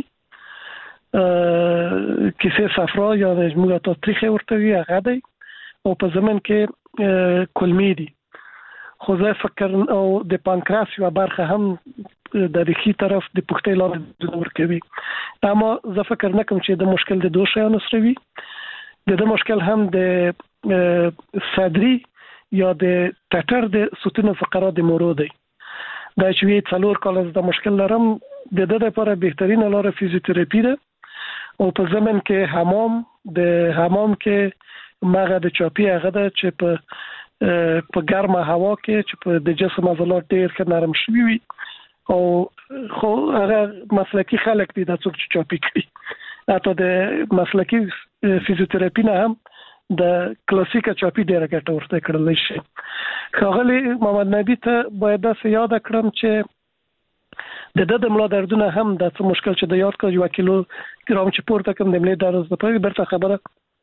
کیسه صفرا یا موږ ته تاریخي ورته وی هغه دی او په زمن کې کلمی دي. خو زه فکر او د پانکراس یو برخه هم د ریخي طرف د پښتۍ لاندې ور کوي، اما زه فکر نکم چې د مشکل د دوه شیانو سره وي. د د مشکل هم د صدري یا د ټټر د ستون فقرات د مورو دی. دا چې وی څلور کال د مشکل لرم د د لپاره بهترینه لاره فیزیوتراپی ده او په زمن کې حمام د حمام کې مغه د چاپی هغه ده چې په په ګرمه هوا کې چې په د جسم عضلات ډیر ښه نرم شوي وي او خو هغه مسلکی خلک دي د څوک چې چاپی کوي. اته د مسلکی فیزیوتراپی نه هم د کلاسیکه چاپی ډیره ګټه ورته کړل شي. خاغلی محمد نبی ته باید دا یاد کړم چې د د ملا دردونه هم د څه مشکل چې د یاد کړ یو کیلو ګرام چې پورته کوم د ملي درز د پاره برته خبره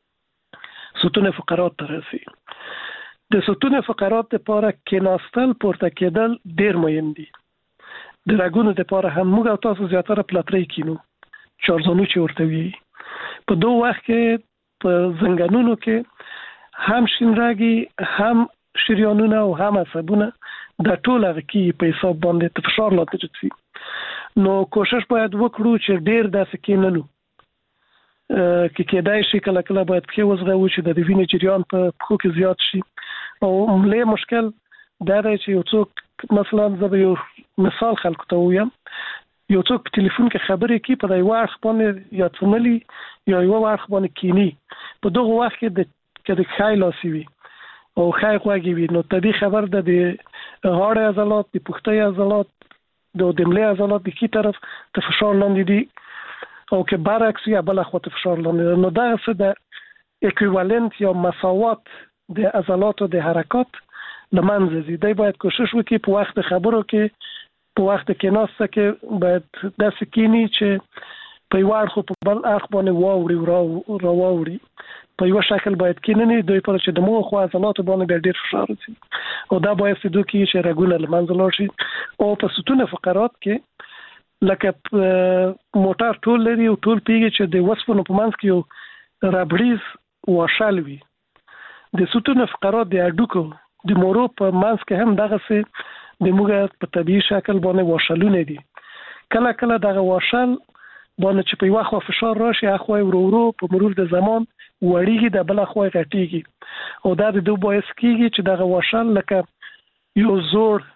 ستون فقرات ترسي. د ستون فقرات لپاره کیناستل پورته کېدل ډیر مهم دي. د راګونو لپاره هم موږ تاسو زیاتره پلاتری کینو چارزانو چې ورته وی په دوه وخت کې په زنګانونو کې هم شینراګي هم شریانونه او هم عصبونه د ټول هغه کې په حساب باندې د فشار لاندې راځي. نو کوشش باید وکړو چې ډیر داسې کیننو کې کېدای شي کله کله باید کې وزغو چې د وینې جریان په پخو کې زیات شي او ملي مشکل دا دی چې یو څوک مثلا زه یو مثال خلکو ته وایم، یو څوک په ټلیفون کې خبرې کوي په دای واخ باندې یا څملي یا یو واخ باندې کینی په دغه وخت کې د کله خای لاسي وي او خای خواږي وي نو تدې خبر ده د غاړه عضلات د پښتۍ عضلات د دملې عضلات د کی طرف ته فشار لاندې دي او کې برعکس یا بل خو ته فشار لاندې نو دا څه د اکویوالنت یا مساوات د عضلات او د حرکت لمنځه دي. دی باید کوشش وکړي په وخت خبرو کې په وخت کې ناسته کې باید د سکینی چې په یو اړخ په بل اړخ باندې واوري را واوري په یو شکل باید کیننی دوی پر چې د مو خو عضلات باندې ډیر فشار راځي او دا باید چې دوی کې چې رګونه لمنځه لاړ شي او په ستون فقرات کې لکه موټر ټول لري او ټول پیږي چې د وسپنو په منځ کې یو رابړیز واشل وي. د ستون فقرات د اډوکو د مورو په منځ کې هم دغه څه د موږ په طبيعي شکل باندې واشلونه دي. کله کله دغه واشل باندې چې په یو خوا فشار راشي اخوای ورو ورو په مرور د زمان وړيږي د بل خوا غټيږي او دا د دوه باعث کیږي چې دغه واشل لکه یو زور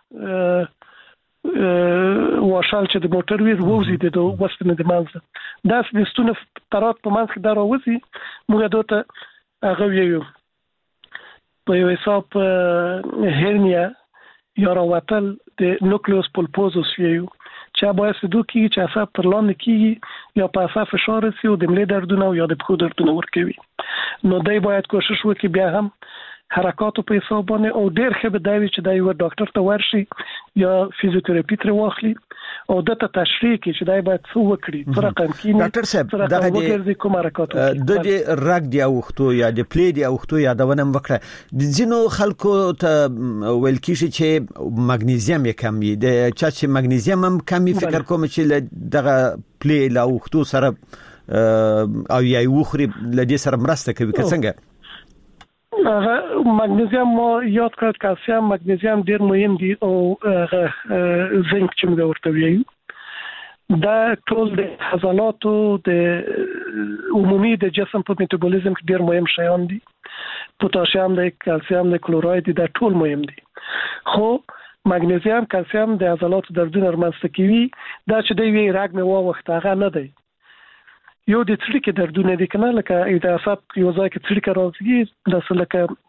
واشل چې د موټر ویز ووزي د وسپنې د منځ دا د ستون فقرات په منځ کې دا راوځي موږ دوته هغه ویو په یو حساب هرنیا یا راوتل د نوکلیوس پولپوزوس ویو چې باعث دوه کیږي چې اعصاب پر لاندې کیږي یا په اعصاب فشار رسي او د ملي دردونه او یا د پښو دردونه ورکوي. نو دای باید کوشش وکړي بیا هم حرکات په حساب باندې او ډیر ښه به دی چې دای و ډاکټر ته ورشي یا فیزیوتراپی تر واخلي او د ته تشریح کې چې دای باید څه وکړي تر رقم کینی ډاکټر صاحب دا د کوم حرکات د دې رګ دی اوختو یا د پلی دی اوختو یا د ونم وکړه د ځینو خلکو ته ویل کیږي چې مګنیزیم یې کم وي د چا چې مګنیزیم هم کمی فکر کوم چې دغه پلی لا اوختو سره او یا یوخري لدې سره مرسته کوي که څنګه هغه مګنیزیم مو یاد کړ کلسیم مګنیزیم ډیر مهم دي او زنک چې موږ ورته ویو دا ټول د عضلاتو د عمومي د جسم په میټابولیزم کې ډیر مهم شیان دي. پوتاشیم د کلسیم د کلوراید دا ټول مهم دي خو مګنیزیم کلسیم د عضلاتو دردونه رامنځته کوي دا چې دی وی راګ مې وا وخت هغه نه دی یو د څړیکې دردونه دي کنه لکه د اعصاب یو ځای کې څړیکه راځي د لکه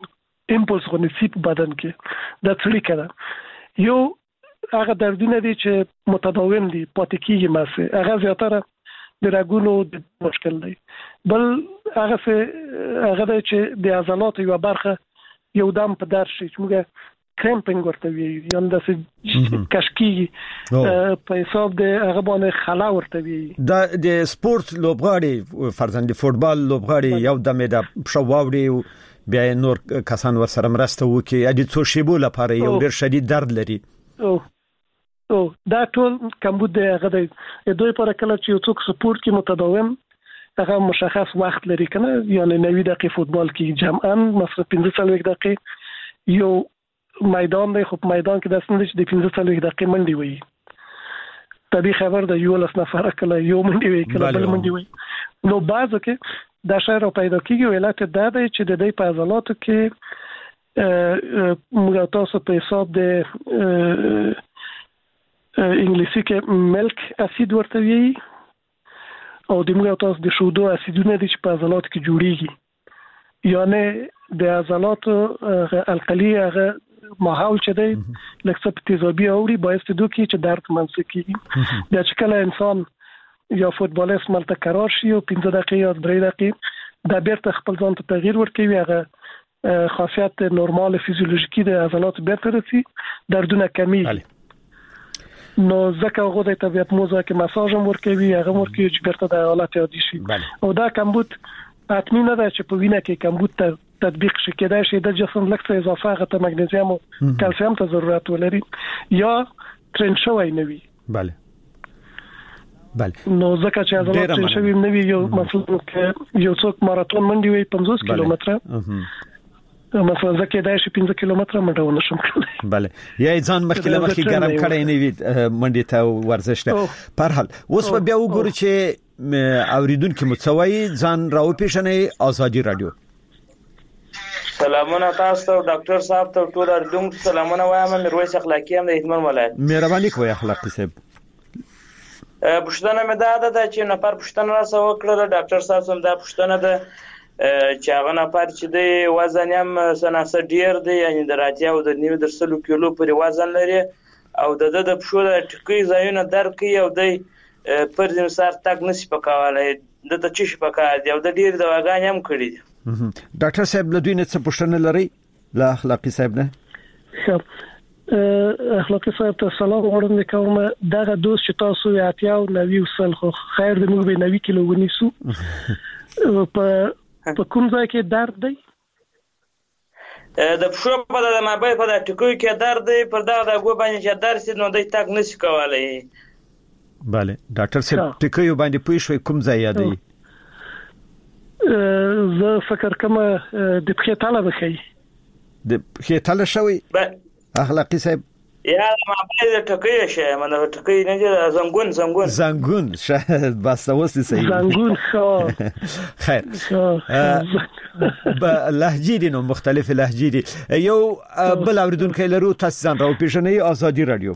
امپولس غونسی په بدن کې د څړي کړه یو هغه دردونه دي چې متداوم دي پاتې کیږي ماسه هغه زیاتره د راګونو د مشکل دی بل هغه څه هغه چې د عضلاتو یو برخه یو دم په در شي چې موږ کرمپینګ ورته وی یا د کشکی په حساب د هغه باندې خلا ورته وی د د سپورت لوبغاړي فرضاً د فوتبال لوبغاړي یو دمه د شواوړي بیا نور کسان ور سره مرسته وکي ا دې څو شیبو لپاره یو ډیر شدید درد لري او او دا ټول کمبود دی هغه د دوی پر کله چې یو څوک سپورت کې متداوم هغه مشخص وخت لري کنه یعنی نوي دقیقې فوتبال کې جمعاً مثلا پنځه دقیقې یو میدان دی خو په میدان کې د سند چې د پنځه دقیقې منډي وي طبي خبر د یو لس نفر کله یو منډي وي کله بل منډي وي نو بعضو کې دا شی را پیدا کیږي ولایت د دې چې د دې په عضلاتو کې موږ تاسو په حساب د انګلیسي کې ملک اسید ورته وي او د موږ تاسو د شودو اسیدونه دي چې په عضلاتو کې جوړیږي یعنی د عضلاتو القلی هغه ماحول چې دی لکه څه تیزابي اوري باعث دي چې درد منځ کیږي دا چې کله انسان یا فوتبالیست ملته قرار شي او پنځه دقیقې یا درې دقیقې دا بیرته خپل ځان ته تغییر ورکوي هغه خاصیت نورمال فیزیولوژیکی د عضلات بیرته رسي دردونه کمی نو ځکه هغه د طبيعت موزه کې مساج هم ورکوي هغه ورکوي چې بیرته د حالت عادي شي او دا کمبود حتمی نه ده چې په وینه کې کمبود ته تطبیق شي کېدای شي د جسم لکه اضافه غته مګنیزیم او کلسیم ته ضرورت ولري یا ترن شوی نه وي bale bale نو ځکه چې عضلات ترن شوی نه وي یو مثلا کې یو څوک ماراتون منډي وي پنځوس کیلومتره مثلا ځکه دا شي پنځه کیلومتره منډه ونشم کولای bale یا ځان مخکله مخکې ګرم کړی نه وي منډي ته ورزش ته په هر حال اوس بیا وګورئ چې اوریدونکو متسوي ځان راو پیښنې ازادي رادیو سلامونه تاسو ته ډاکټر صاحب ته ټول اردوم سلامونه وایم مرویس اخلاقی هم د هدمن ولایت مهرباني کوئ اخلاقی صاحب پښتنه مې دا ده چې نفر پښتنه راسو وکړه ډاکټر صاحب سم دا پښتنه ده چې هغه نفر چې د وزن هم سناسه ډیر دی یعنی دراتیا او د نیو درسلو کیلو پورې وزن لري او د د پښو د ټکی ځایونه درک یو دی پر دې سر تک نشي پکاوالای د ته چی پکا دی او د ډیر دواګان هم کړی دي ډاکټر صاحب له دوی نه څه پوښتنه لري لا اخلاقی صاحب نه اخلاقی صاحب ته سلام وړاندې کوم دغه دوست چې تاسو یې اتیاو نوي وسل خو خیر د موږ به نوي کیلو ونیسو په په کوم ځای کې درد دی د پښو په د مابای په د ټکوي کې درد دی پر دا د غو باندې چې درد سي نو د تک نشي کولای bale ډاکټر صاحب ټکوي باندې پوي شوي کوم ځای یادي زه فکر کوم د پخې تاله بخي د پخې تاله شوی اخلاقی صاحب یا ما باید ټکې شه منه ټکې نه دي زنګون زنګون زنګون شاید بس اوس صحیح زنګون خو خیر په لهجې دي نو مختلف لهجې دي یو بل اوریدونکو لرو تاسو ځان راو پیژنې ازادي رادیو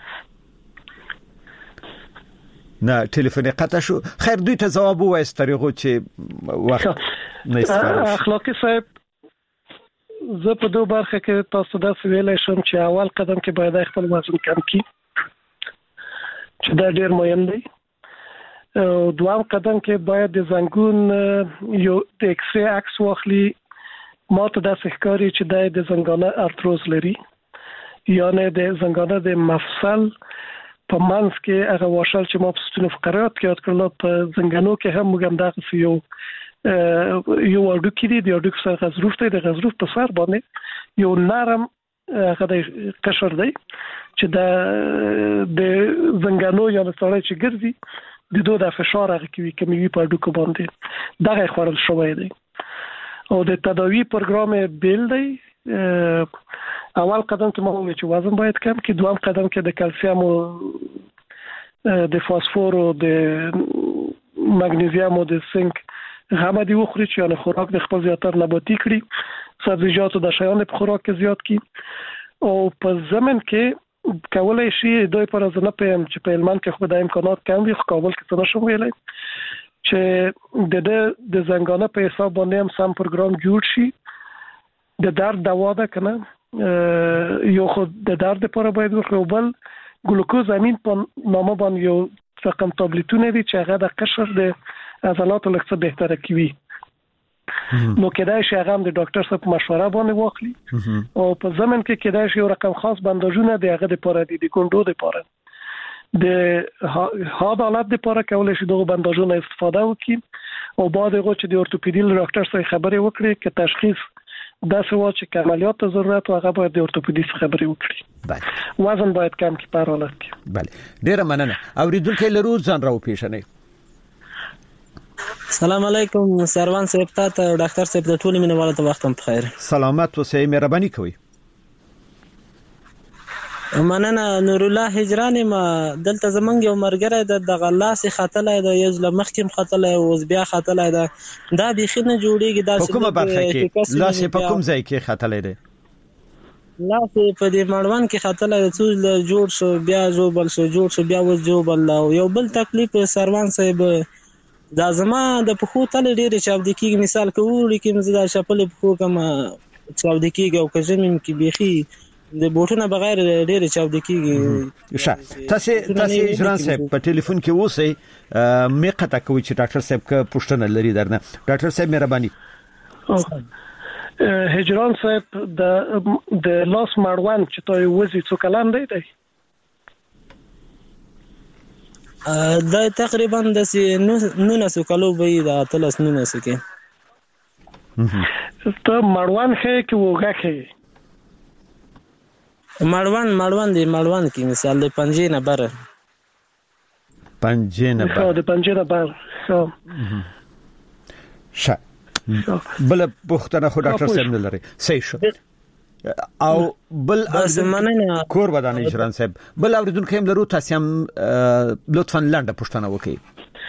نه ټلیفون قطع شو خیر دوی ته جواب وایست طریقو چې وخت نه استفاده اخلاقی صاحب زه په دوه برخه کې تاسو دا ویلای شم چې اول قدم کې باید خپل وزن کم کړئ چې دا ډیر مهم دی او دوام قدم کې باید د زنګون یو د ایکس ری عکس واخلي ماته د ښکاری چې د زنګانه ارتروز لري یعنی د زنګانه د مفصل په منځ کې هغه واشل چې ما په ستونو فقرات کې یاد کړل په زنګانو کې هم موږ دغه یو یو اډو کې دی د اډو سره غزروف دی د غزروف په سر باندې یو نرم هغه د قشر دی چې د د زنګانو یا سره چې ګرځي د دوه د فشار هغه کې کمی په اډو کې باندې دغه خورل شوی دی او د تداوی پروګرام بیل دی اول قدم کې مو چې وزن باید کم کې دوام قدم کې د کلسیم او د فاسفور او د مګنیزیم او د زنک غما دی وخوري چې یعنی خوراک د خپل زیاتر نباتي کړي سبزیجات او د شیانو په خوراک کې زیات کړي او په زمن کې کولای شي دوی پر ځنه پم چې په علمان کې خو د امکانات کم وي خو کابل کې څه نشم ویلای چې د د زنګانه په حساب باندې هم سم پروګرام جوړ شي د درد دوا ده کنه یو خو د درد لپاره باید ورکړو، بل ګلوکوز امین په نامه باندې یو رقم تابلیتونه دي چې هغه د قشر د عضلاتو لکه بهتره کوي. نو کېدای شي هغه هم د ډاکټر صاحب مشوره باندې واخلي او په ضمن کې کېدای شي یو رقم خاص بنداژونه د هغه لپاره دي، د ګوندو لپاره د هاد حالت لپاره کولای شي دغه بنداژونه استفاده وکړي او بعد هغه چې د اورتوپیدي ډاکټر سره خبرې وکړي چې تشخیص داسې و چې عملیات ته ضرورت او هغه باید د اورتوپیدي سره خبرې وکړي. بله وزن باید کم کړي په حالت کې. بله ډیره مننه. اوریدونکو لرو ځان راو پیژنئ. السلام علیکم سروان صاحب، ته ډاکټر صاحب د ټولو مینوالو ته وخت هم بخیر. سلامت اوسئ، مهرباني کوئ. مننه. نور الله هجران ما دلته زمونږ یو مرګره د دغه لاسې خاتلای د یو ځل مخکې خاتلای او بیا خاتلای دا دا بيخي نه جوړیږي. دا په کومه برخه کې لاسې په کوم ځای کې خاتلای دی؟ لاسې په دې مړوان کې خاتلای د څو جوړ شو بیا جوړ شو جوړ شو بیا و جوړ او یو بل تکلیف سروان صاحب دا زما د پخو تل ډېر چاودي کیږي. مثال کوي کې مزه د شپل پخو کما چاودي کیږي او کژمم کې بيخي د بوټونو بغیر ډېر چاودي کیږي. ښه تاسو تاسو هجران صاحب په ټلیفون کې اوسئ، مې قطع کوي چې ډاکټر صاحب کا پوښتنه لري درنه. ډاکټر صاحب مهرباني. هجران صاحب د د لاس مړوان چې توي وزي څو کلان دی دی دا تقریبا د نونه سو کلو به دا تلس نونه سو کې ته مړوان خې کې وګه کې مړوان مړوان دی مړوان کې مثال د پنځه نه بره پنځه نه بره د پنځه نه بره ښه ښه بل پوښتنه خو ډاکټر صاحب نه لري. صحیح شو. او بل زمانه کور بدن هجران صاحب بل اوریدونکو هم لرو، تاسو هم لطفا لاندې پوښتنه وکړئ.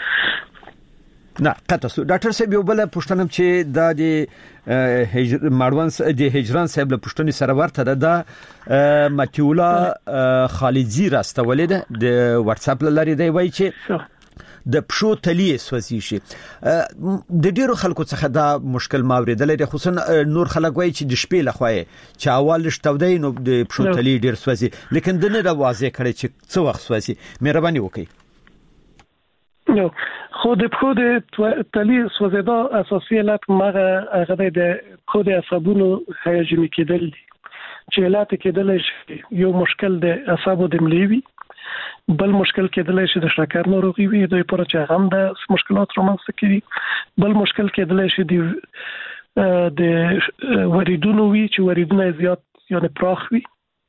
نه تاسو ډاکټر صاحب یو بل پوښتنه چې د مړوان د هجران صاحب له پوښتنې سره ورته ده، د متیولا خالدزی راستولې ده د واتس اپ لاري دی، وایي چې د پښو تلیه سوځي شي. د ډیرو خلکو څخه دا مشکل ماوریدل دي، خصوصا نور خلک وایي چې د شپې لخوا چې اول شتودای نو د پښو تلیه ډیر سوځي، لیکن د نه دا واضح کړي چې څو وخت سوځي. مهرباني وکړئ. نو خو د پښو د تلیه سوځیدا اساسي علت مغه هغه د پښو د عصبونو هیجاني کېدل دي چې علت کېدل شي. یو مشکل د اعصابو د مليوي، بل مشکل کېدلی شي د شکر ناروغي وي، دوی پر چې هم د مشکلات رامنځته کوي. بل مشکل کېدلی شي د د وریدونو وي چې وریدونه زیات یعنی پراخ وي،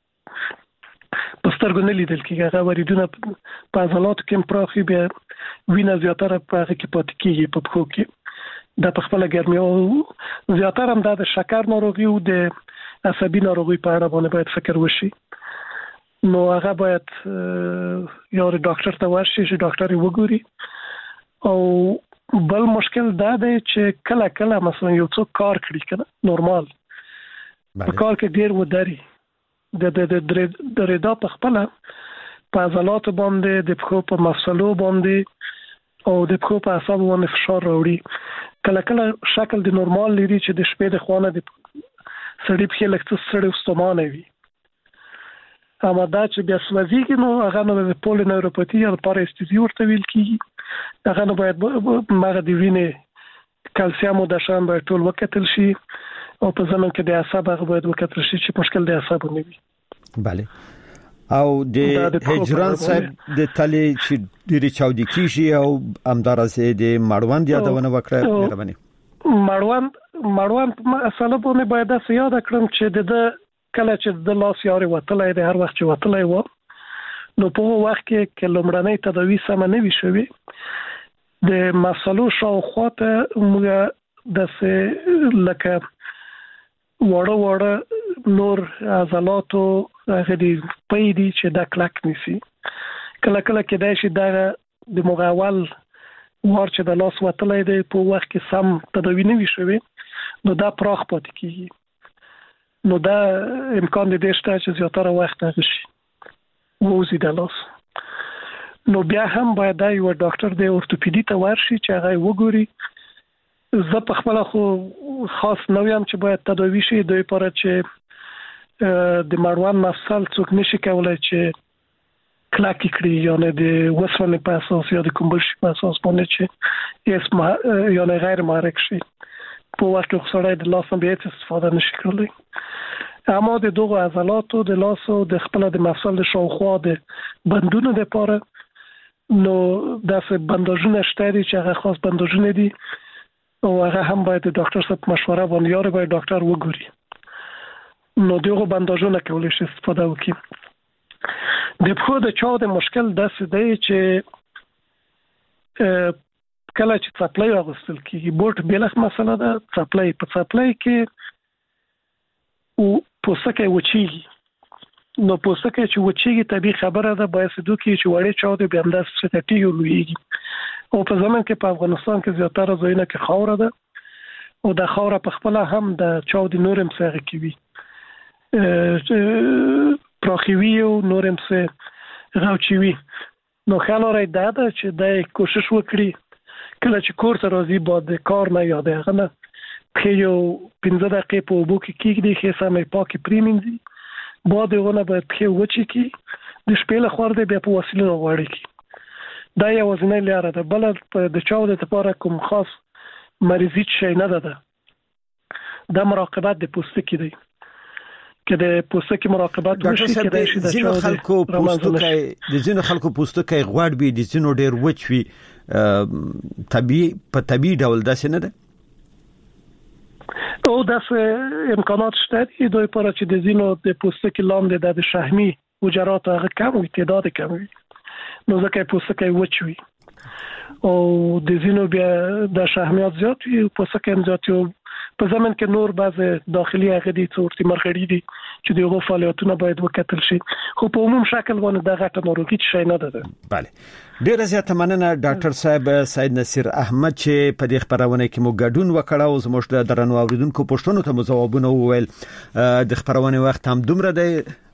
په سترګو نه لیدل کېږي. هغه وریدونه په عضلاتو کې پراخ وي، بیا وینه زیاتره په هغه کې پاتې کېږي په پښو کې. دا په خپل ګرمي او زیاتره هم د شکر ناروغي او د عصبي ناروغي په اړه باندې باید فکر وشي. نو هغه باید یو ډاکټر ته ورشي چې ډاکټر یې وګوري. او بل مشکل دا دی چې کله کله مثلا یو څوک کار کوي کنه نورمال په کار کې ډیر وداري د د د درېدا په خپل په عضلات باندې د پښو په مفصلو باندې او د پښو په اعصاب باندې فشار راوړي. کله کله شکل د نورمال لري چې د شپې د خوانه د سړی په لکه سړی واستمانه وي، اما دا چې بیا سوځيږي نو هغه نو د پولینوروپاتی یا پاراستیزي ورته ویل کیږي. هغه نو باید مغه دی وینې کلسیم او د شان باید ټول وکتل شي او په ځمن کې د اعصاب هغه باید وکتل شي چې مشکل د اعصاب نه وي. bale او د هجران صاحب د تلي چې ډېری چاودي کیږي او امدارسه د مړوند یادونه وکړه. مهرباني. مړوند مړوند اصله په مې باید څه یاد کړم چې د کله چې د لاس یاري وتلای د هر وخت چې وتلای و نو په وخت کې کلمړنۍ تداوی سم نه وی شوی د مسلو شاوخواته موږ د څه لکه وړه وړه نور عضلاتو هغه دی پیدي چې دا کلک نسی. کله کله کې دا شي د د مغاول ور چې د لاس وتلای دی په وخت کې سم تداوی نه وی شوی نو دا پراخ پاتې کیږي. نو دا امکان دې شته چې زیاتره وخت هغشي ووزي د لاس. نو بیا هم باید دا یو ډاکټر د اورتوپیدي ته ورشي چې هغه وګوري زه په خپل خو خاص نو یم چې باید تداوی شي دوی لپاره چې د مړوند مفصل څوک نشي کولای چې کلاکی کړي یعنی د وسوسې په اساس یا د کومبل شي په اساس باندې چې اسمه یعنی غیر محرک شي په وخت کې سره د لاس به استفاده نشي کولای. اما د دوه عضلاتو د لاس او د خپل د مفصل د شاوخوا د بندونو لپاره نو داسې بنداژونه شته چې هغه خاص بنداژونه دي او هغه هم باید د ډاکټر سره مشوره باندې یاره باید ډاکټر وګوري. نو دغه بنداژونه کولای شي استفاده وکړي. د په د چا د مشکل داسې دی چې کله چې څپلۍ واغوستل کیږي بوټ بلخ مسله ده څپلۍ په څپلۍ کې او پوسکه وچیږي نو پوسکه چې وچیږي طبيعي خبره ده باید دوی چې وړي چا د بیانداس ستټي لویږي او په زمون کې په افغانستان کې زیاتره ځایونه کې خاور ده او د خاور په خپل هم د چا د نورم سره کوي پروخوي او نورم سره غوچوي نو خلک راځي دا چې د کوشش وکړي کله چې کور ته راځي بعد کار نه یاد هغه نه که یو پنځه دقیقې په اوبو کې کېږدي ښې سمې پاکې پرېمینځي بعد هغونه باید پښې وچې کړي د شپې لخوا دی بیا په وسیله راغواړي کړي دا یوازینۍ لاره ده بله د چا د لپاره کوم خاص مریضي شی نه ده دا مراقبت د پوستکي دی که د پوستکي مراقبت وشي کېدای شي د ځینو خلکو پوستکي د ځینو خلکو پوستکي غوړ وي د ځینو ډېر وچ وي طبيعي په طبيعي ډول داسې نه ده او داسې امکانات شته دي دوی لپاره چې د ځینو د پوستکي لاندې د شحمي حجرات هغه کم وي تعداد کم وي نو ځکه پوستکي وچ وي او د ځینو بیا د شحمیات زیات وي پوستکي هم زیات وي په زمن کې نور بعض داخلي هغه دي څورتي مرخړي دي چې دغه فعالیتونه باید وکتل شي خو په عموم شکل باندې د غټه ناروغي شي نه ده. bale ډیره زیاته مننه ډاکټر صاحب سید نصیر احمد چې په دې خبرونه کې مو ګډون وکړ او زموږ د درنو اوریدونکو پښتنو ته مجاوبونه وویل. د خبرونه وخت هم دومره دی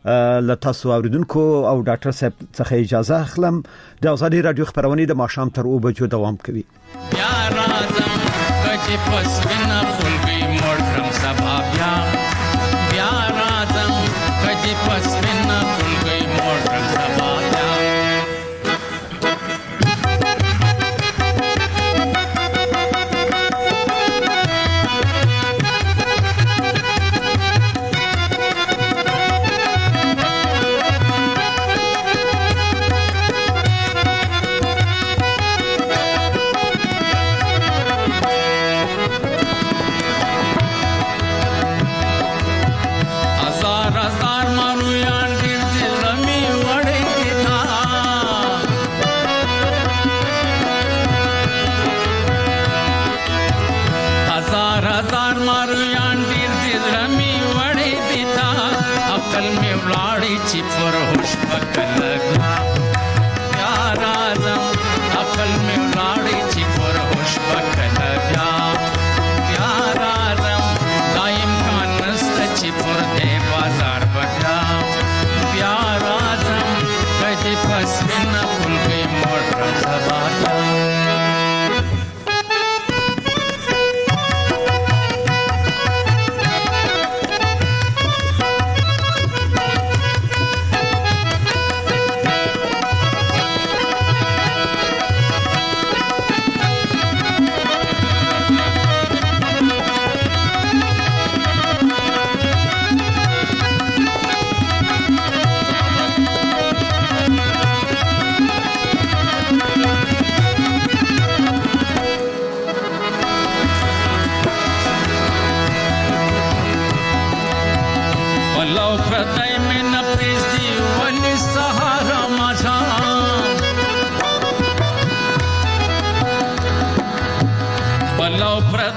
ل تاسو اوریدونکو او ډاکټر صاحب څخه اجازه اخلم. د ازادي رادیو خبرونه د ماښام تر اوه بجو دوام کوي. بیا راځم کچې پسوینه خلګي مړم سبا بیا بیا راځم کچې پسوینه خلګي مړم سبا بیا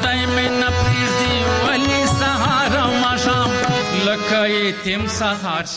تم سهار